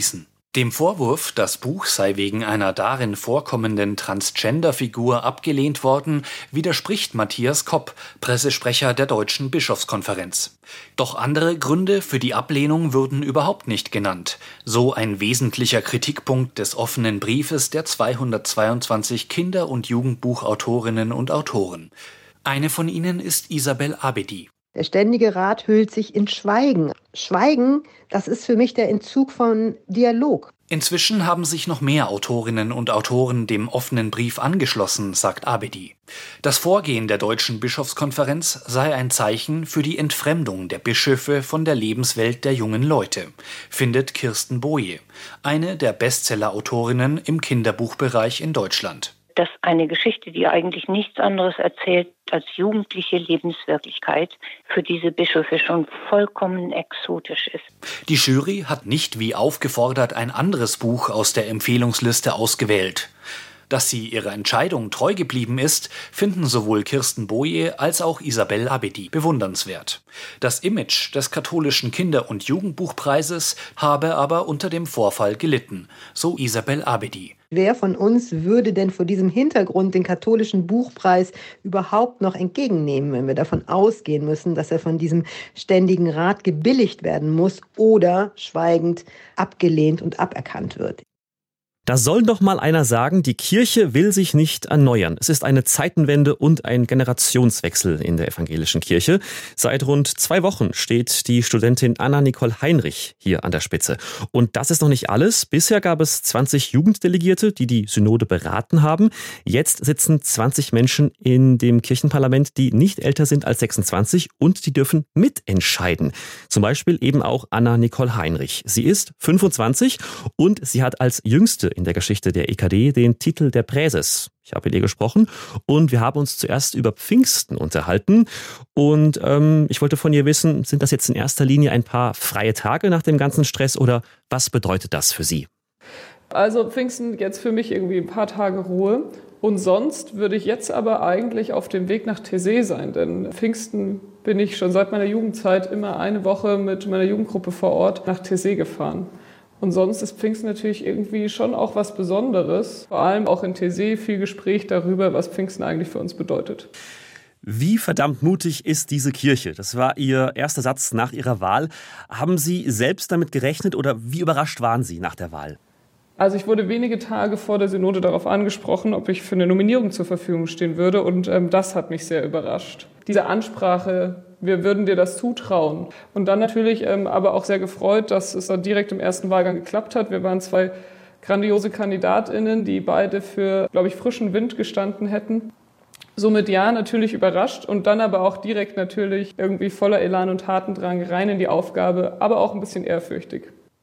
Dem Vorwurf, das Buch sei wegen einer darin vorkommenden Transgender-Figur abgelehnt worden, widerspricht Matthias Kopp, Pressesprecher der Deutschen Bischofskonferenz. Doch andere Gründe für die Ablehnung würden überhaupt nicht genannt. So ein wesentlicher Kritikpunkt des offenen Briefes der zweihundertzweiundzwanzig Kinder- und Jugendbuchautorinnen und Autoren. Eine von ihnen ist Isabel Abedi. Der Ständige Rat hüllt sich in Schweigen. Schweigen, das ist für mich der Entzug von Dialog. Inzwischen haben sich noch mehr Autorinnen und Autoren dem offenen Brief angeschlossen, sagt Abedi. Das Vorgehen der Deutschen Bischofskonferenz sei ein Zeichen für die Entfremdung der Bischöfe von der Lebenswelt der jungen Leute, findet Kirsten Boje, eine der Bestseller-Autorinnen im Kinderbuchbereich in Deutschland. Das ist eine Geschichte, die eigentlich nichts anderes erzählt als jugendliche Lebenswirklichkeit, für diese Bischöfe schon vollkommen exotisch ist. Die Jury hat nicht wie aufgefordert ein anderes Buch aus der Empfehlungsliste ausgewählt. Dass sie ihrer Entscheidung treu geblieben ist, finden sowohl Kirsten Boje als auch Isabel Abedi bewundernswert. Das Image des katholischen Kinder- und Jugendbuchpreises habe aber unter dem Vorfall gelitten, so Isabel Abedi. Wer von uns würde denn vor diesem Hintergrund den katholischen Buchpreis überhaupt noch entgegennehmen, wenn wir davon ausgehen müssen, dass er von diesem Ständigen Rat gebilligt werden muss oder schweigend abgelehnt und aberkannt wird? Da soll doch mal einer sagen, die Kirche will sich nicht erneuern. Es ist eine Zeitenwende und ein Generationswechsel in der evangelischen Kirche. Seit rund zwei Wochen steht die Studentin Anna-Nicole Heinrich hier an der Spitze. Und das ist noch nicht alles. Bisher gab es zwanzig Jugenddelegierte, die die Synode beraten haben. Jetzt sitzen zwanzig Menschen in dem Kirchenparlament, die nicht älter sind als sechsundzwanzig und die dürfen mitentscheiden. Zum Beispiel eben auch Anna-Nicole Heinrich. Sie ist fünfundzwanzig und sie hat als jüngste in der Geschichte der E K D den Titel der Präses. Ich habe mit ihr gesprochen und wir haben uns zuerst über Pfingsten unterhalten. Und ähm, ich wollte von ihr wissen, sind das jetzt in erster Linie ein paar freie Tage nach dem ganzen Stress oder was bedeutet das für Sie? Also Pfingsten jetzt für mich irgendwie ein paar Tage Ruhe. Und sonst würde ich jetzt aber eigentlich auf dem Weg nach Taizé sein, denn Pfingsten bin ich schon seit meiner Jugendzeit immer eine Woche mit meiner Jugendgruppe vor Ort nach Taizé gefahren. Und sonst ist Pfingsten natürlich irgendwie schon auch was Besonderes. Vor allem auch in Taizé viel Gespräch darüber, was Pfingsten eigentlich für uns bedeutet. Wie verdammt mutig ist diese Kirche? Das war Ihr erster Satz nach Ihrer Wahl. Haben Sie selbst damit gerechnet oder wie überrascht waren Sie nach der Wahl? Also ich wurde wenige Tage vor der Synode darauf angesprochen, ob ich für eine Nominierung zur Verfügung stehen würde. Und ähm, das hat mich sehr überrascht. Diese Ansprache, wir würden dir das zutrauen. Und dann natürlich ähm, aber auch sehr gefreut, dass es dann direkt im ersten Wahlgang geklappt hat. Wir waren zwei grandiose KandidatInnen, die beide für, glaube ich, frischen Wind gestanden hätten. Somit ja, natürlich überrascht und dann aber auch direkt natürlich irgendwie voller Elan und Tatendrang rein in die Aufgabe, aber auch ein bisschen ehrfürchtig.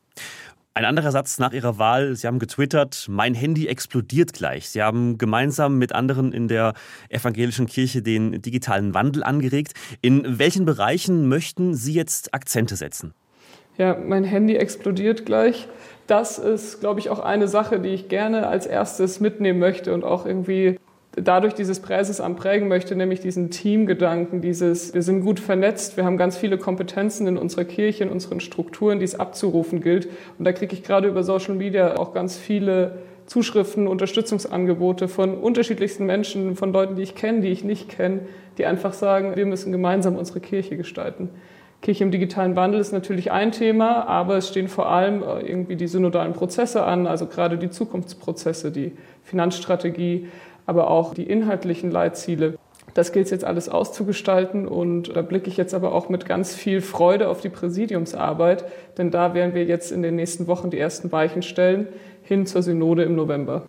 Ein anderer Satz nach Ihrer Wahl, Sie haben getwittert, mein Handy explodiert gleich. Sie haben gemeinsam mit anderen in der evangelischen Kirche den digitalen Wandel angeregt. In welchen Bereichen möchten Sie jetzt Akzente setzen? Ja, mein Handy explodiert gleich. Das ist, glaube ich, auch eine Sache, die ich gerne als erstes mitnehmen möchte und auch irgendwie dadurch dieses Präsesamt prägen möchte, nämlich diesen Teamgedanken, dieses, wir sind gut vernetzt, wir haben ganz viele Kompetenzen in unserer Kirche, in unseren Strukturen, die es abzurufen gilt. Und da kriege ich gerade über Social Media auch ganz viele Zuschriften, Unterstützungsangebote von unterschiedlichsten Menschen, von Leuten, die ich kenne, die ich nicht kenne, die einfach sagen, wir müssen gemeinsam unsere Kirche gestalten. Kirche im digitalen Wandel ist natürlich ein Thema, aber es stehen vor allem irgendwie die synodalen Prozesse an, also gerade die Zukunftsprozesse, die Finanzstrategie, aber auch die inhaltlichen Leitziele. Das gilt es jetzt alles auszugestalten und da blicke ich jetzt aber auch mit ganz viel Freude auf die Präsidiumsarbeit, denn da werden wir jetzt in den nächsten Wochen die ersten Weichen stellen, hin zur Synode im November.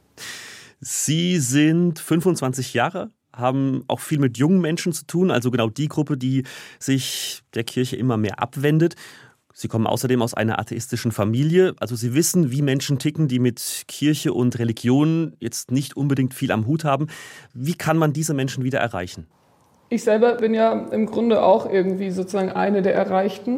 Sie sind fünfundzwanzig Jahre, haben auch viel mit jungen Menschen zu tun, also genau die Gruppe, die sich der Kirche immer mehr abwendet. Sie kommen außerdem aus einer atheistischen Familie, also Sie wissen, wie Menschen ticken, die mit Kirche und Religion jetzt nicht unbedingt viel am Hut haben. Wie kann man diese Menschen wieder erreichen? Ich selber bin ja im Grunde auch irgendwie sozusagen eine der Erreichten.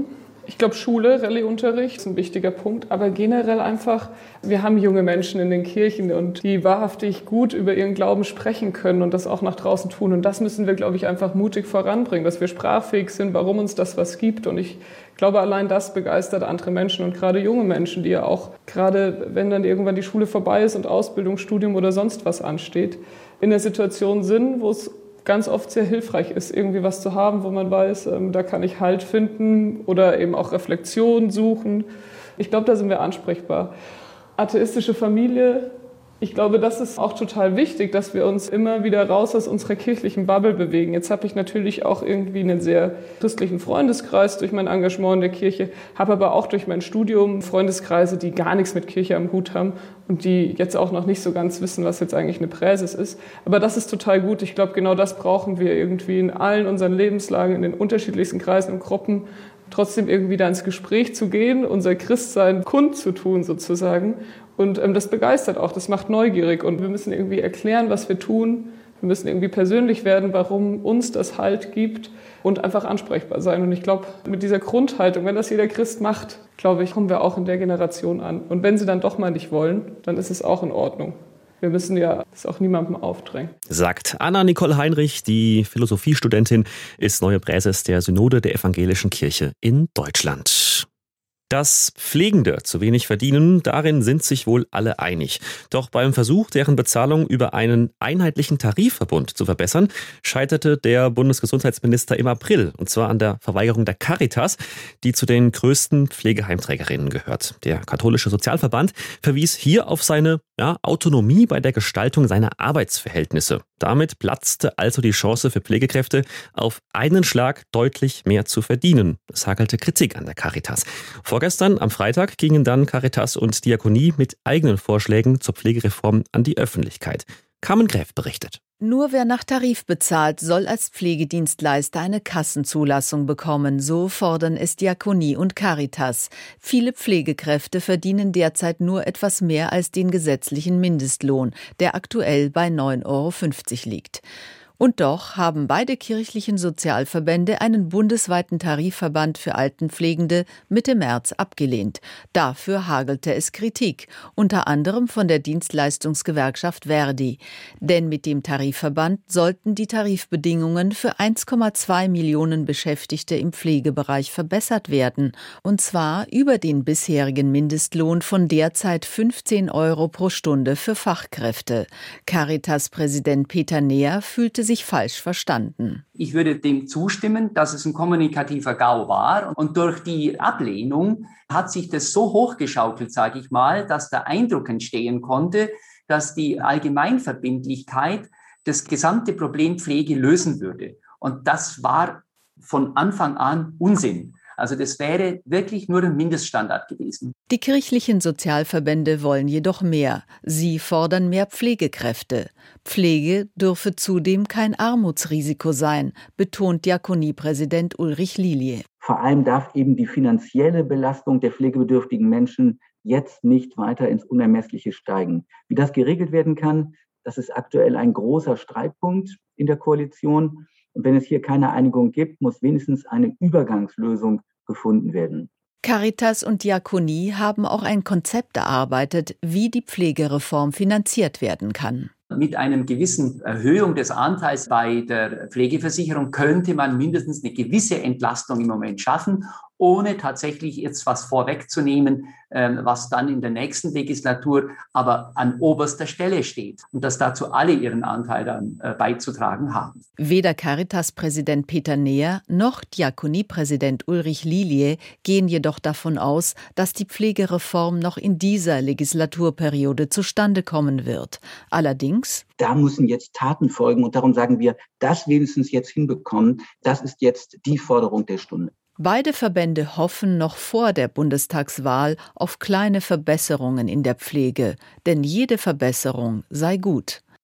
Ich glaube, Schule, Rallye-Unterricht ist ein wichtiger Punkt, aber generell einfach, wir haben junge Menschen in den Kirchen und die wahrhaftig gut über ihren Glauben sprechen können und das auch nach draußen tun. Und das müssen wir, glaube ich, einfach mutig voranbringen, dass wir sprachfähig sind, warum uns das was gibt. Und ich glaube, allein das begeistert andere Menschen und gerade junge Menschen, die ja auch, gerade wenn dann irgendwann die Schule vorbei ist und Ausbildung, Studium oder sonst was ansteht, in der Situation sind, wo es ganz oft sehr hilfreich ist, irgendwie was zu haben, wo man weiß, ähm, da kann ich Halt finden oder eben auch Reflexion suchen. Ich glaube, da sind wir ansprechbar. Atheistische Familie, ich glaube, das ist auch total wichtig, dass wir uns immer wieder raus aus unserer kirchlichen Bubble bewegen. Jetzt habe ich natürlich auch irgendwie einen sehr christlichen Freundeskreis durch mein Engagement in der Kirche, habe aber auch durch mein Studium Freundeskreise, die gar nichts mit Kirche am Hut haben und die jetzt auch noch nicht so ganz wissen, was jetzt eigentlich eine Präses ist. Aber das ist total gut. Ich glaube, genau das brauchen wir irgendwie in allen unseren Lebenslagen, in den unterschiedlichsten Kreisen und Gruppen, trotzdem irgendwie da ins Gespräch zu gehen, unser Christsein kundzutun sozusagen. Und ähm, das begeistert auch, das macht neugierig. Und wir müssen irgendwie erklären, was wir tun. Wir müssen irgendwie persönlich werden, warum uns das Halt gibt und einfach ansprechbar sein. Und ich glaube, mit dieser Grundhaltung, wenn das jeder Christ macht, glaube ich, kommen wir auch in der Generation an. Und wenn sie dann doch mal nicht wollen, dann ist es auch in Ordnung. Wir müssen ja das auch niemandem aufdrängen. Sagt Anna-Nicole Heinrich, die Philosophiestudentin, ist neue Präses der Synode der Evangelischen Kirche in Deutschland. Dass Pflegende zu wenig verdienen, darin sind sich wohl alle einig. Doch beim Versuch, deren Bezahlung über einen einheitlichen Tarifverbund zu verbessern, scheiterte der Bundesgesundheitsminister im April. Und zwar an der Verweigerung der Caritas, die zu den größten Pflegeheimträgerinnen gehört. Der katholische Sozialverband verwies hier auf seine ja, Autonomie bei der Gestaltung seiner Arbeitsverhältnisse. Damit platzte also die Chance für Pflegekräfte, auf einen Schlag deutlich mehr zu verdienen. Es hagelte Kritik an der Caritas. Vorgestern, am Freitag, gingen dann Caritas und Diakonie mit eigenen Vorschlägen zur Pflegereform an die Öffentlichkeit. Carmen Gräf berichtet. Nur wer nach Tarif bezahlt, soll als Pflegedienstleister eine Kassenzulassung bekommen, so fordern es Diakonie und Caritas. Viele Pflegekräfte verdienen derzeit nur etwas mehr als den gesetzlichen Mindestlohn, der aktuell bei neun Euro fünfzig liegt. Und doch haben beide kirchlichen Sozialverbände einen bundesweiten Tarifverband für Altenpflegende Mitte März abgelehnt. Dafür hagelte es Kritik, unter anderem von der Dienstleistungsgewerkschaft Verdi. Denn mit dem Tarifverband sollten die Tarifbedingungen für eins Komma zwei Millionen Beschäftigte im Pflegebereich verbessert werden. Und zwar über den bisherigen Mindestlohn von derzeit fünfzehn Euro pro Stunde für Fachkräfte. Caritas-Präsident Peter Neher fühlte sich falsch verstanden. Ich würde dem zustimmen, dass es ein kommunikativer GAU war. Und durch die Ablehnung hat sich das so hochgeschaukelt, sage ich mal, dass der Eindruck entstehen konnte, dass die Allgemeinverbindlichkeit das gesamte Problem Pflege lösen würde. Und das war von Anfang an Unsinn. Also das wäre wirklich nur ein Mindeststandard gewesen. Die kirchlichen Sozialverbände wollen jedoch mehr. Sie fordern mehr Pflegekräfte. Pflege dürfe zudem kein Armutsrisiko sein, betont Diakoniepräsident Ulrich Lilie. Vor allem darf eben die finanzielle Belastung der pflegebedürftigen Menschen jetzt nicht weiter ins Unermessliche steigen. Wie das geregelt werden kann, das ist aktuell ein großer Streitpunkt in der Koalition. Und wenn es hier keine Einigung gibt, muss wenigstens eine Übergangslösung gefunden werden. Caritas und Diakonie haben auch ein Konzept erarbeitet, wie die Pflegereform finanziert werden kann. Mit einer gewissen Erhöhung des Anteils bei der Pflegeversicherung könnte man mindestens eine gewisse Entlastung im Moment schaffen, ohne tatsächlich jetzt was vorwegzunehmen, was dann in der nächsten Legislatur aber an oberster Stelle steht und dass dazu alle ihren Anteil dann beizutragen haben. Weder Caritas-Präsident Peter Neher noch Diakoniepräsident Ulrich Lilie gehen jedoch davon aus, dass die Pflegereform noch in dieser Legislaturperiode zustande kommen wird. Allerdings: Da müssen jetzt Taten folgen und darum sagen wir, das wenigstens jetzt hinbekommen, das ist jetzt die Forderung der Stunde. Beide Verbände hoffen noch vor der Bundestagswahl auf kleine Verbesserungen in der Pflege, denn jede Verbesserung sei gut.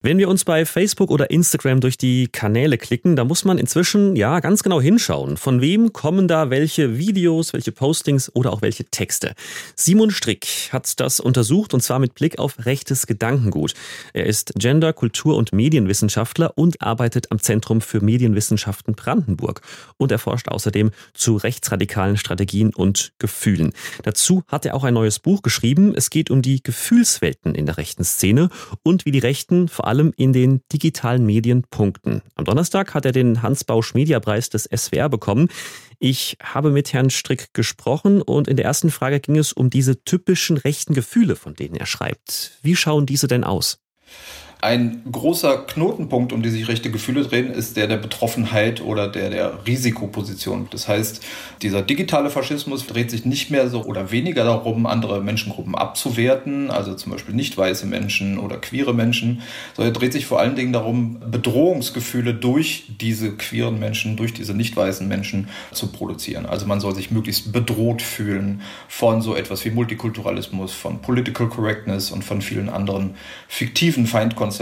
Wenn wir uns bei Facebook oder Instagram durch die Kanäle klicken, da muss man inzwischen ja ganz genau hinschauen. Von wem kommen da welche Videos, welche Postings oder auch welche Texte? Simon Strick hat das untersucht und zwar mit Blick auf rechtes Gedankengut. Er ist Gender-, Kultur- und Medienwissenschaftler und arbeitet am Zentrum für Medienwissenschaften Brandenburg. Und er forscht außerdem zu rechtsradikalen Strategien und Gefühlen. Dazu hat er auch ein neues Buch geschrieben. Es geht um die Gefühlswelten in der rechten Szene und wie die Rechten vor allem in den digitalen Medien punkten. Am Donnerstag hat er den Hans-Bausch-Media-Preis des S W R bekommen. Ich habe mit Herrn Strick gesprochen und in der ersten Frage ging es um diese typischen rechten Gefühle, von denen er schreibt. Wie schauen diese denn aus? Ein großer Knotenpunkt, um die sich rechte Gefühle drehen, ist der der Betroffenheit oder der der Risikoposition. Das heißt, dieser digitale Faschismus dreht sich nicht mehr so oder weniger darum, andere Menschengruppen abzuwerten, also zum Beispiel nicht weiße Menschen oder queere Menschen, sondern er dreht sich vor allen Dingen darum, Bedrohungsgefühle durch diese queeren Menschen, durch diese nicht weißen Menschen zu produzieren. Also man soll sich möglichst bedroht fühlen von so etwas wie Multikulturalismus, von Political Correctness und von vielen anderen fiktiven Feindkonstellationen,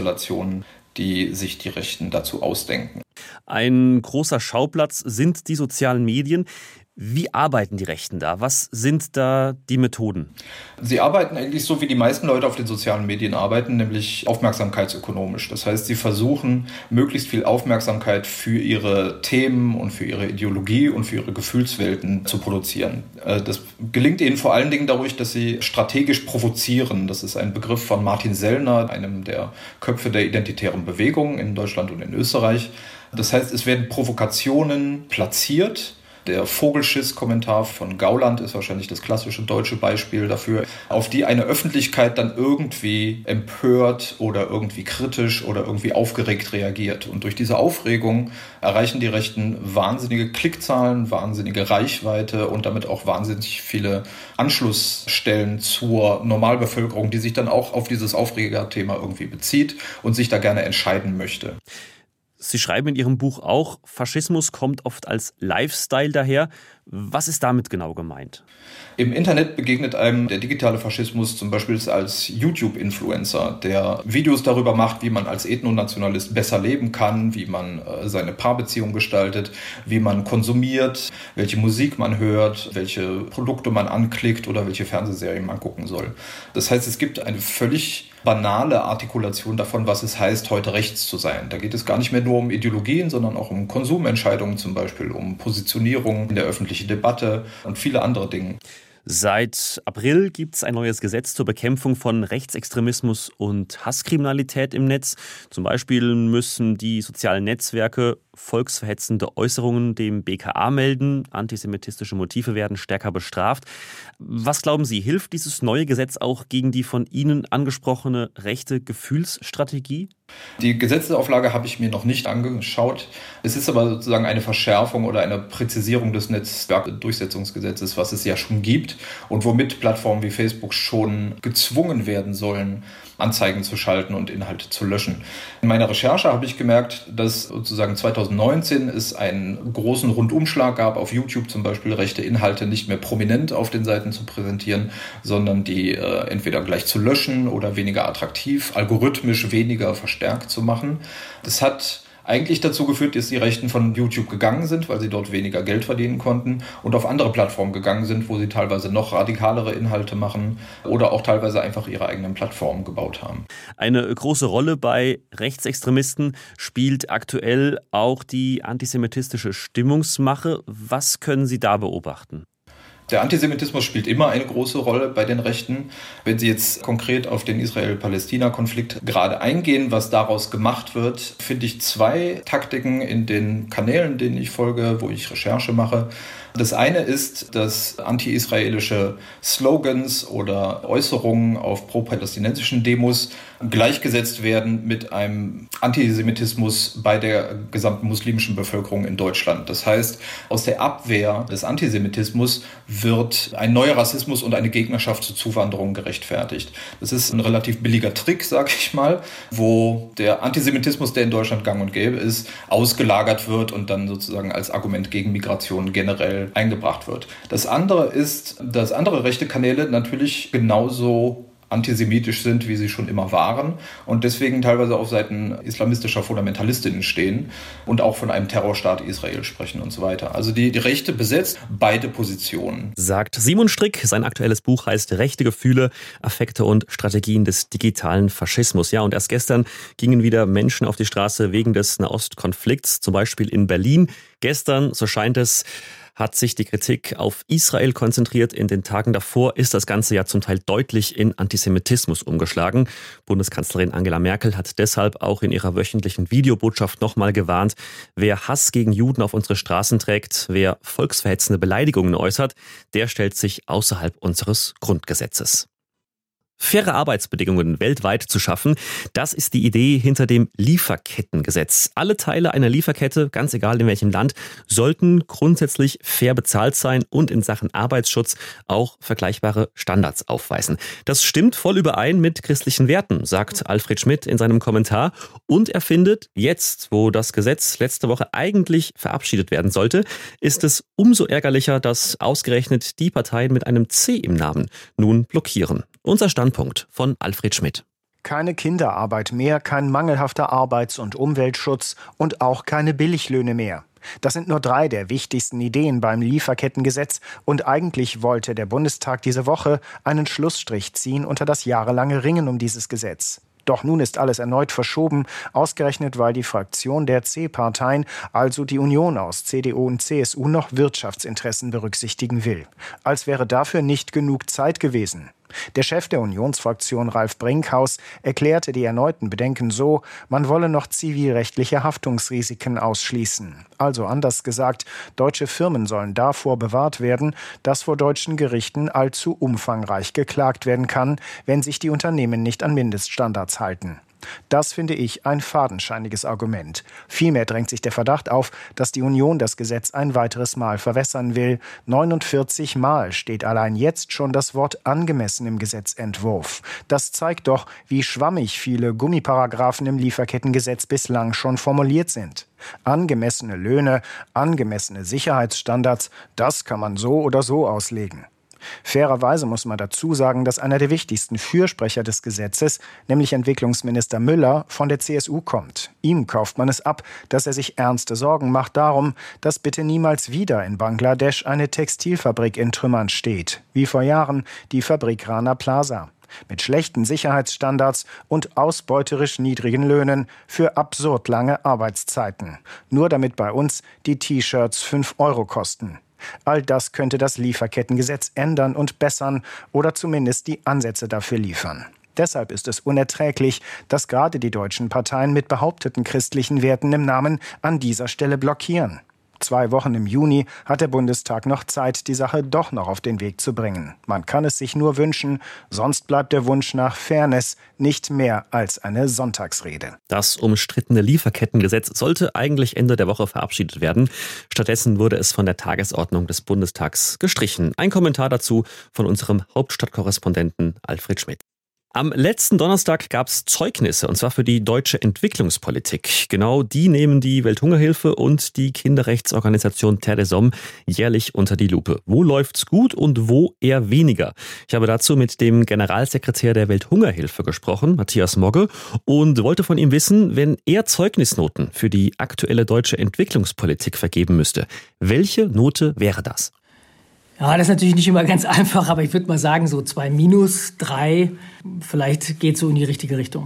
die sich die Rechten dazu ausdenken. Ein großer Schauplatz sind die sozialen Medien. Wie arbeiten die Rechten da? Was sind da die Methoden? Sie arbeiten eigentlich so, wie die meisten Leute auf den sozialen Medien arbeiten, nämlich aufmerksamkeitsökonomisch. Das heißt, sie versuchen, möglichst viel Aufmerksamkeit für ihre Themen und für ihre Ideologie und für ihre Gefühlswelten zu produzieren. Das gelingt ihnen vor allen Dingen dadurch, dass sie strategisch provozieren. Das ist ein Begriff von Martin Sellner, einem der Köpfe der identitären Bewegung in Deutschland und in Österreich. Das heißt, es werden Provokationen platziert. Der Vogelschiss-Kommentar von Gauland ist wahrscheinlich das klassische deutsche Beispiel dafür, auf die eine Öffentlichkeit dann irgendwie empört oder irgendwie kritisch oder irgendwie aufgeregt reagiert. Und durch diese Aufregung erreichen die Rechten wahnsinnige Klickzahlen, wahnsinnige Reichweite und damit auch wahnsinnig viele Anschlussstellen zur Normalbevölkerung, die sich dann auch auf dieses Aufregerthema irgendwie bezieht und sich da gerne entscheiden möchte. Sie schreiben in Ihrem Buch auch, Faschismus kommt oft als Lifestyle daher. Was ist damit genau gemeint? Im Internet begegnet einem der digitale Faschismus zum Beispiel als YouTube-Influencer, der Videos darüber macht, wie man als Ethnonationalist besser leben kann, wie man seine Paarbeziehung gestaltet, wie man konsumiert, welche Musik man hört, welche Produkte man anklickt oder welche Fernsehserien man gucken soll. Das heißt, es gibt eine völlig banale Artikulation davon, was es heißt, heute rechts zu sein. Da geht es gar nicht mehr nur um Ideologien, sondern auch um Konsumentscheidungen zum Beispiel, um Positionierung in der öffentlichen Debatte und viele andere Dinge. Seit April gibt es ein neues Gesetz zur Bekämpfung von Rechtsextremismus und Hasskriminalität im Netz. Zum Beispiel müssen die sozialen Netzwerke volksverhetzende Äußerungen dem B K A melden. Antisemitistische Motive werden stärker bestraft. Was glauben Sie, hilft dieses neue Gesetz auch gegen die von Ihnen angesprochene rechte Gefühlsstrategie? Die Gesetzesauflage habe ich mir noch nicht angeschaut. Es ist aber sozusagen eine Verschärfung oder eine Präzisierung des Netzwerkdurchsetzungsgesetzes, was es ja schon gibt und womit Plattformen wie Facebook schon gezwungen werden sollen, Anzeigen zu schalten und Inhalte zu löschen. In meiner Recherche habe ich gemerkt, dass sozusagen zweitausendneunzehn es einen großen Rundumschlag gab, auf YouTube zum Beispiel rechte Inhalte nicht mehr prominent auf den Seiten zu präsentieren, sondern die äh, entweder gleich zu löschen oder weniger attraktiv, algorithmisch weniger verstärkt zu machen. Das hat eigentlich dazu geführt, dass die Rechten von YouTube gegangen sind, weil sie dort weniger Geld verdienen konnten und auf andere Plattformen gegangen sind, wo sie teilweise noch radikalere Inhalte machen oder auch teilweise einfach ihre eigenen Plattformen gebaut haben. Eine große Rolle bei Rechtsextremisten spielt aktuell auch die antisemitistische Stimmungsmache. Was können Sie da beobachten? Der Antisemitismus spielt immer eine große Rolle bei den Rechten. Wenn Sie jetzt konkret auf den Israel-Palästina-Konflikt gerade eingehen, was daraus gemacht wird, finde ich zwei Taktiken in den Kanälen, denen ich folge, wo ich Recherche mache. Das eine ist, dass anti-israelische Slogans oder Äußerungen auf pro-palästinensischen Demos gleichgesetzt werden mit einem Antisemitismus bei der gesamten muslimischen Bevölkerung in Deutschland. Das heißt, aus der Abwehr des Antisemitismus wird ein neuer Rassismus und eine Gegnerschaft zur Zuwanderung gerechtfertigt. Das ist ein relativ billiger Trick, sag ich mal, wo der Antisemitismus, der in Deutschland gang und gäbe ist, ausgelagert wird und dann sozusagen als Argument gegen Migration generell eingebracht wird. Das andere ist, dass andere rechte Kanäle natürlich genauso antisemitisch sind, wie sie schon immer waren und deswegen teilweise auf Seiten islamistischer Fundamentalistinnen stehen und auch von einem Terrorstaat Israel sprechen und so weiter. Also die, die Rechte besetzt beide Positionen. Sagt Simon Strick. Sein aktuelles Buch heißt Rechte Gefühle, Affekte und Strategien des digitalen Faschismus. Ja, und erst gestern gingen wieder Menschen auf die Straße wegen des Nahostkonflikts, zum Beispiel in Berlin. Gestern, so scheint es, hat sich die Kritik auf Israel konzentriert. In den Tagen davor ist das Ganze ja zum Teil deutlich in Antisemitismus umgeschlagen. Bundeskanzlerin Angela Merkel hat deshalb auch in ihrer wöchentlichen Videobotschaft nochmal gewarnt, wer Hass gegen Juden auf unsere Straßen trägt, wer volksverhetzende Beleidigungen äußert, der stellt sich außerhalb unseres Grundgesetzes. Faire Arbeitsbedingungen weltweit zu schaffen, das ist die Idee hinter dem Lieferkettengesetz. Alle Teile einer Lieferkette, ganz egal in welchem Land, sollten grundsätzlich fair bezahlt sein und in Sachen Arbeitsschutz auch vergleichbare Standards aufweisen. Das stimmt voll überein mit christlichen Werten, sagt Alfred Schmidt in seinem Kommentar. Und er findet, jetzt, wo das Gesetz letzte Woche eigentlich verabschiedet werden sollte, ist es umso ärgerlicher, dass ausgerechnet die Parteien mit einem C im Namen nun blockieren. Unser Standpunkt von Alfred Schmidt. Keine Kinderarbeit mehr, kein mangelhafter Arbeits- und Umweltschutz und auch keine Billiglöhne mehr. Das sind nur drei der wichtigsten Ideen beim Lieferkettengesetz und eigentlich wollte der Bundestag diese Woche einen Schlussstrich ziehen unter das jahrelange Ringen um dieses Gesetz. Doch nun ist alles erneut verschoben, ausgerechnet weil die Fraktion der C-Parteien, also die Union aus C D U und C S U, noch Wirtschaftsinteressen berücksichtigen will. Als wäre dafür nicht genug Zeit gewesen. Der Chef der Unionsfraktion Ralf Brinkhaus erklärte die erneuten Bedenken so, man wolle noch zivilrechtliche Haftungsrisiken ausschließen. Also anders gesagt, deutsche Firmen sollen davor bewahrt werden, dass vor deutschen Gerichten allzu umfangreich geklagt werden kann, wenn sich die Unternehmen nicht an Mindeststandards halten. Das finde ich ein fadenscheiniges Argument. Vielmehr drängt sich der Verdacht auf, dass die Union das Gesetz ein weiteres Mal verwässern will. neunundvierzig Mal steht allein jetzt schon das Wort angemessen im Gesetzentwurf. Das zeigt doch, wie schwammig viele Gummiparagraphen im Lieferkettengesetz bislang schon formuliert sind. Angemessene Löhne, angemessene Sicherheitsstandards, das kann man so oder so auslegen. Fairerweise muss man dazu sagen, dass einer der wichtigsten Fürsprecher des Gesetzes, nämlich Entwicklungsminister Müller, von der C S U kommt. Ihm kauft man es ab, dass er sich ernste Sorgen macht darum, dass bitte niemals wieder in Bangladesch eine Textilfabrik in Trümmern steht, wie vor Jahren die Fabrik Rana Plaza. Mit schlechten Sicherheitsstandards und ausbeuterisch niedrigen Löhnen für absurd lange Arbeitszeiten. Nur damit bei uns die T-Shirts fünf Euro kosten. All das könnte das Lieferkettengesetz ändern und bessern oder zumindest die Ansätze dafür liefern. Deshalb ist es unerträglich, dass gerade die deutschen Parteien mit behaupteten christlichen Werten im Namen an dieser Stelle blockieren. Zwei Wochen im Juni hat der Bundestag noch Zeit, die Sache doch noch auf den Weg zu bringen. Man kann es sich nur wünschen, sonst bleibt der Wunsch nach Fairness nicht mehr als eine Sonntagsrede. Das umstrittene Lieferkettengesetz sollte eigentlich Ende der Woche verabschiedet werden. Stattdessen wurde es von der Tagesordnung des Bundestags gestrichen. Ein Kommentar dazu von unserem Hauptstadtkorrespondenten Alfred Schmidt. Am letzten Donnerstag gab es Zeugnisse, und zwar für die deutsche Entwicklungspolitik. Genau die nehmen die Welthungerhilfe und die Kinderrechtsorganisation Terre des Hommes jährlich unter die Lupe. Wo läuft's gut und wo eher weniger? Ich habe dazu mit dem Generalsekretär der Welthungerhilfe gesprochen, Matthias Mogge, und wollte von ihm wissen, wenn er Zeugnisnoten für die aktuelle deutsche Entwicklungspolitik vergeben müsste, welche Note wäre das? Ja, das ist natürlich nicht immer ganz einfach, aber ich würde mal sagen, so zwei minus, drei, vielleicht geht es so in die richtige Richtung.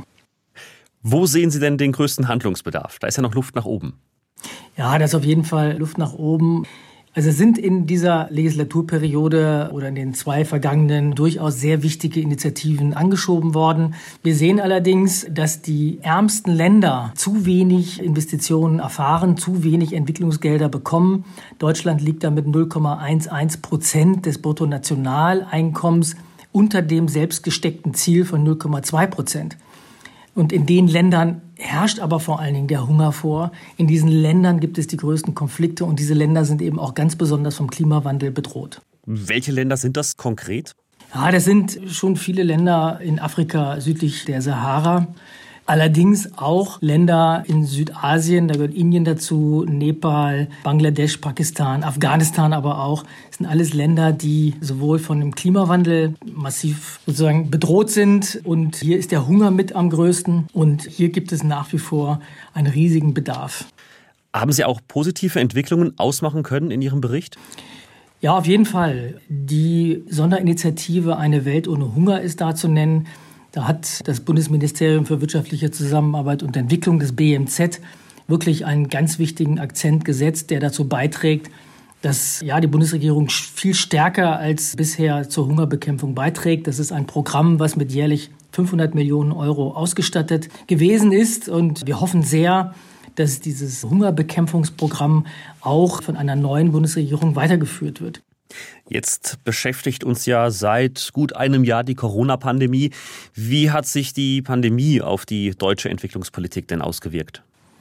Wo sehen Sie denn den größten Handlungsbedarf? Da ist ja noch Luft nach oben. Ja, da ist auf jeden Fall Luft nach oben. Also es sind in dieser Legislaturperiode oder in den zwei vergangenen durchaus sehr wichtige Initiativen angeschoben worden. Wir sehen allerdings, dass die ärmsten Länder zu wenig Investitionen erfahren, zu wenig Entwicklungsgelder bekommen. Deutschland liegt da mit null Komma elf Prozent des Bruttonationaleinkommens unter dem selbst gesteckten Ziel von null Komma zwei Prozent. Und in den Ländern herrscht aber vor allen Dingen der Hunger vor. In diesen Ländern gibt es die größten Konflikte und diese Länder sind eben auch ganz besonders vom Klimawandel bedroht. Welche Länder sind das konkret? Ja, das sind schon viele Länder in Afrika südlich der Sahara. Allerdings auch Länder in Südasien, da gehört Indien dazu, Nepal, Bangladesch, Pakistan, Afghanistan aber auch. Das sind alles Länder, die sowohl von dem Klimawandel massiv sozusagen bedroht sind. Und hier ist der Hunger mit am größten. Und hier gibt es nach wie vor einen riesigen Bedarf. Haben Sie auch positive Entwicklungen ausmachen können in Ihrem Bericht? Ja, auf jeden Fall. Die Sonderinitiative Eine Welt ohne Hunger ist da zu nennen. Da hat das Bundesministerium für wirtschaftliche Zusammenarbeit und Entwicklung, das B M Z, wirklich einen ganz wichtigen Akzent gesetzt, der dazu beiträgt, dass ja, die Bundesregierung viel stärker als bisher zur Hungerbekämpfung beiträgt. Das ist ein Programm, was mit jährlich fünfhundert Millionen Euro ausgestattet gewesen ist. Und wir hoffen sehr, dass dieses Hungerbekämpfungsprogramm auch von einer neuen Bundesregierung weitergeführt wird. Jetzt beschäftigt uns ja seit gut einem Jahr die Corona-Pandemie. Wie hat sich die Pandemie auf die deutsche Entwicklungspolitik denn ausgewirkt?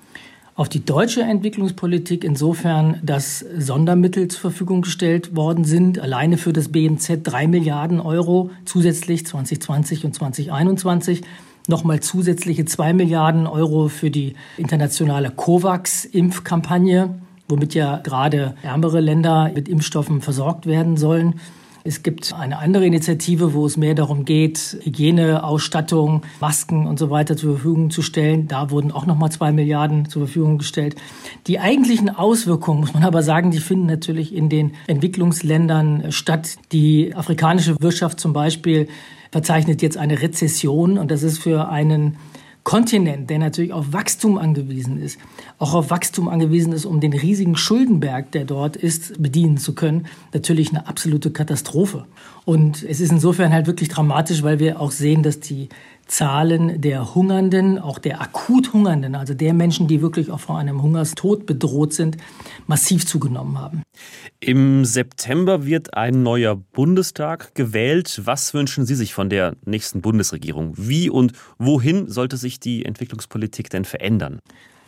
Auf die deutsche Entwicklungspolitik insofern, dass Sondermittel zur Verfügung gestellt worden sind, alleine für das B M Z drei Milliarden Euro, zusätzlich zwanzig zwanzig und zwanzig einundzwanzig. Nochmal zusätzliche zwei Milliarden Euro für die internationale COVAX-Impfkampagne, womit ja gerade ärmere Länder mit Impfstoffen versorgt werden sollen. Es gibt eine andere Initiative, wo es mehr darum geht, Hygieneausstattung, Masken und so weiter zur Verfügung zu stellen. Da wurden auch nochmal zwei Milliarden zur Verfügung gestellt. Die eigentlichen Auswirkungen, muss man aber sagen, die finden natürlich in den Entwicklungsländern statt. Die afrikanische Wirtschaft zum Beispiel verzeichnet jetzt eine Rezession, und das ist für einen Kontinent, der natürlich auf Wachstum angewiesen ist, auch auf Wachstum angewiesen ist, um den riesigen Schuldenberg, der dort ist, bedienen zu können, natürlich eine absolute Katastrophe. Und es ist insofern halt wirklich dramatisch, weil wir auch sehen, dass die Zahlen der Hungernden, auch der akut Hungernden, also der Menschen, die wirklich auch vor einem Hungerstod bedroht sind, massiv zugenommen haben. Im September wird ein neuer Bundestag gewählt. Was wünschen Sie sich von der nächsten Bundesregierung? Wie und wohin sollte sich die Entwicklungspolitik denn verändern?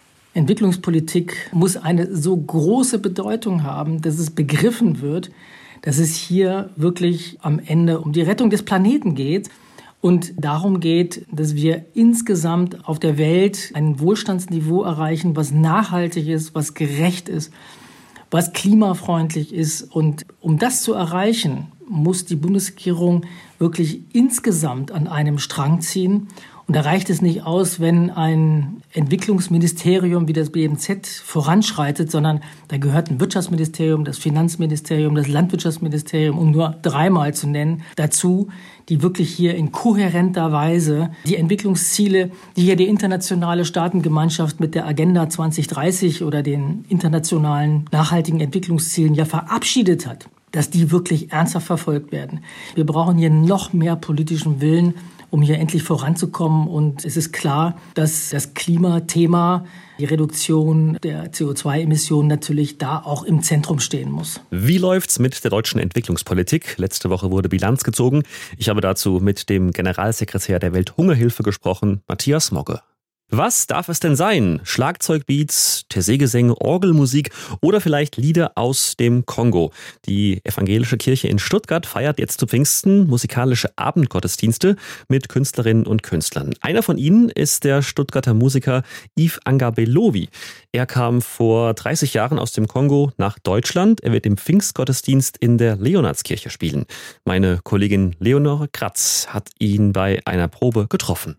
Entwicklungspolitik muss eine so große Bedeutung haben, dass es begriffen wird, dass es hier wirklich am Ende um die Rettung des Planeten geht. Und darum geht, dass wir insgesamt auf der Welt ein Wohlstandsniveau erreichen, was nachhaltig ist, was gerecht ist, was klimafreundlich ist. Und um das zu erreichen, muss die Bundesregierung wirklich insgesamt an einem Strang ziehen. Und da reicht es nicht aus, wenn ein Entwicklungsministerium wie das B M Z voranschreitet, sondern da gehört ein Wirtschaftsministerium, das Finanzministerium, das Landwirtschaftsministerium, um nur dreimal zu nennen, dazu, die wirklich hier in kohärenter Weise die Entwicklungsziele, die hier die internationale Staatengemeinschaft mit der Agenda zwanzig dreißig oder den internationalen nachhaltigen Entwicklungszielen ja verabschiedet hat, dass die wirklich ernsthaft verfolgt werden. Wir brauchen hier noch mehr politischen Willen, um hier endlich voranzukommen. Und es ist klar, dass das Klimathema, die Reduktion der C O zwei Emissionen natürlich da auch im Zentrum stehen muss. Wie läuft's mit der deutschen Entwicklungspolitik? Letzte Woche wurde Bilanz gezogen. Ich habe dazu mit dem Generalsekretär der Welthungerhilfe gesprochen, Matthias Mogge. Was darf es denn sein? Schlagzeugbeats, Taizé-Gesänge, Orgelmusik oder vielleicht Lieder aus dem Kongo? Die evangelische Kirche in Stuttgart feiert jetzt zu Pfingsten musikalische Abendgottesdienste mit Künstlerinnen und Künstlern. Einer von ihnen ist der Stuttgarter Musiker Yves Angabelowi. Er kam vor dreißig Jahren aus dem Kongo nach Deutschland. Er wird im Pfingstgottesdienst in der Leonardskirche spielen. Meine Kollegin Leonore Kratz hat ihn bei einer Probe getroffen.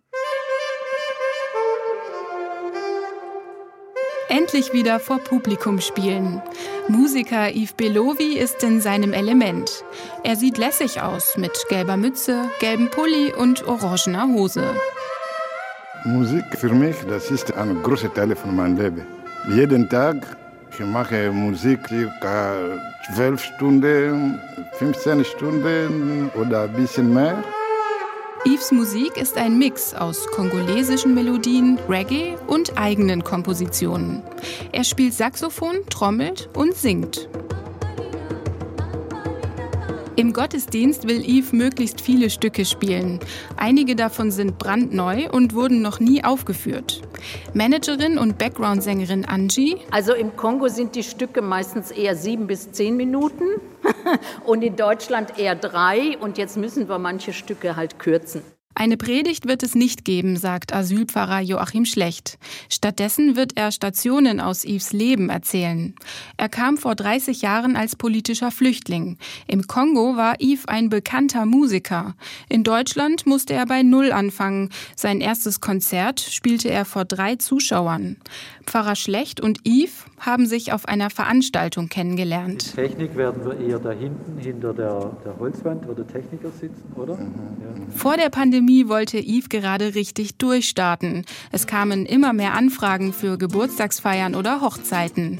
Endlich wieder vor Publikum spielen. Musiker Yves Belowi ist in seinem Element. Er sieht lässig aus mit gelber Mütze, gelbem Pulli und orangener Hose. Musik für mich, das ist ein großer Teil von meinem Leben. Jeden Tag ich mache Musik circa zwölf Stunden, fünfzehn Stunden oder ein bisschen mehr. Yves Musik ist ein Mix aus kongolesischen Melodien, Reggae und eigenen Kompositionen. Er spielt Saxophon, trommelt und singt. Im Gottesdienst will Yves möglichst viele Stücke spielen. Einige davon sind brandneu und wurden noch nie aufgeführt. Managerin und Background-Sängerin Angie. Also im Kongo sind die Stücke meistens eher sieben bis zehn Minuten und in Deutschland eher drei. Und jetzt müssen wir manche Stücke halt kürzen. Eine Predigt wird es nicht geben, sagt Asylpfarrer Joachim Schlecht. Stattdessen wird er Stationen aus Yves Leben erzählen. Er kam vor dreißig Jahren als politischer Flüchtling. Im Kongo war Yves ein bekannter Musiker. In Deutschland musste er bei Null anfangen. Sein erstes Konzert spielte er vor drei Zuschauern. Pfarrer Schlecht und Yves haben sich auf einer Veranstaltung kennengelernt. Die Technik werden wir eher da hinten, hinter der, der Holzwand, wo der Techniker sitzen, oder? Mhm. Ja. Vor der Pandemie wollte Yves gerade richtig durchstarten. Es kamen immer mehr Anfragen für Geburtstagsfeiern oder Hochzeiten.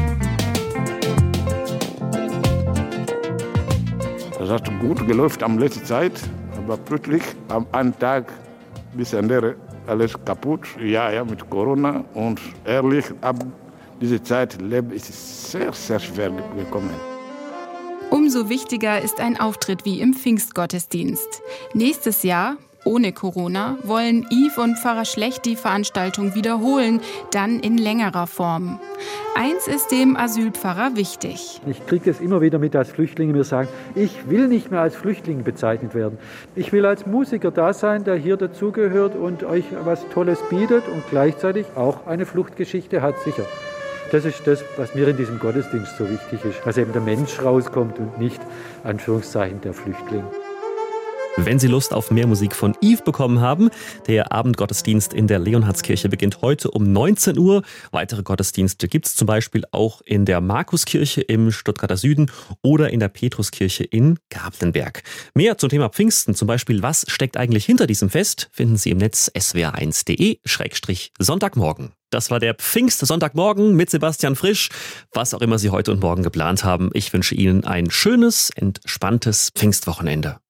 Das hat gut gelaufen am letzten Zeit, aber plötzlich am einen Tag bis andere alles kaputt. Ja, ja, mit Corona und ehrlich, ab dieser Zeit leben ist sehr, sehr schwer gekommen. Umso wichtiger ist ein Auftritt wie im Pfingstgottesdienst. Nächstes Jahr, ohne Corona, wollen Yves und Pfarrer Schlecht die Veranstaltung wiederholen, dann in längerer Form. Eins ist dem Asylpfarrer wichtig. Ich kriege es immer wieder mit, als Flüchtlinge mir sagen, ich will nicht mehr als Flüchtling bezeichnet werden. Ich will als Musiker da sein, der hier dazugehört und euch was Tolles bietet und gleichzeitig auch eine Fluchtgeschichte hat, sicher. Das ist das, was mir in diesem Gottesdienst so wichtig ist, dass eben der Mensch rauskommt und nicht, Anführungszeichen, der Flüchtling. Wenn Sie Lust auf mehr Musik von Yves bekommen haben, der Abendgottesdienst in der Leonhardskirche beginnt heute um neunzehn Uhr. Weitere Gottesdienste gibt es zum Beispiel auch in der Markuskirche im Stuttgarter Süden oder in der Petruskirche in Gablenberg. Mehr zum Thema Pfingsten, zum Beispiel was steckt eigentlich hinter diesem Fest, finden Sie im Netz s w r eins punkt d e Schrägstrich Sonntagmorgen. Das war der Pfingst-Sonntagmorgen mit Sebastian Frisch. Was auch immer Sie heute und morgen geplant haben, ich wünsche Ihnen ein schönes, entspanntes Pfingstwochenende.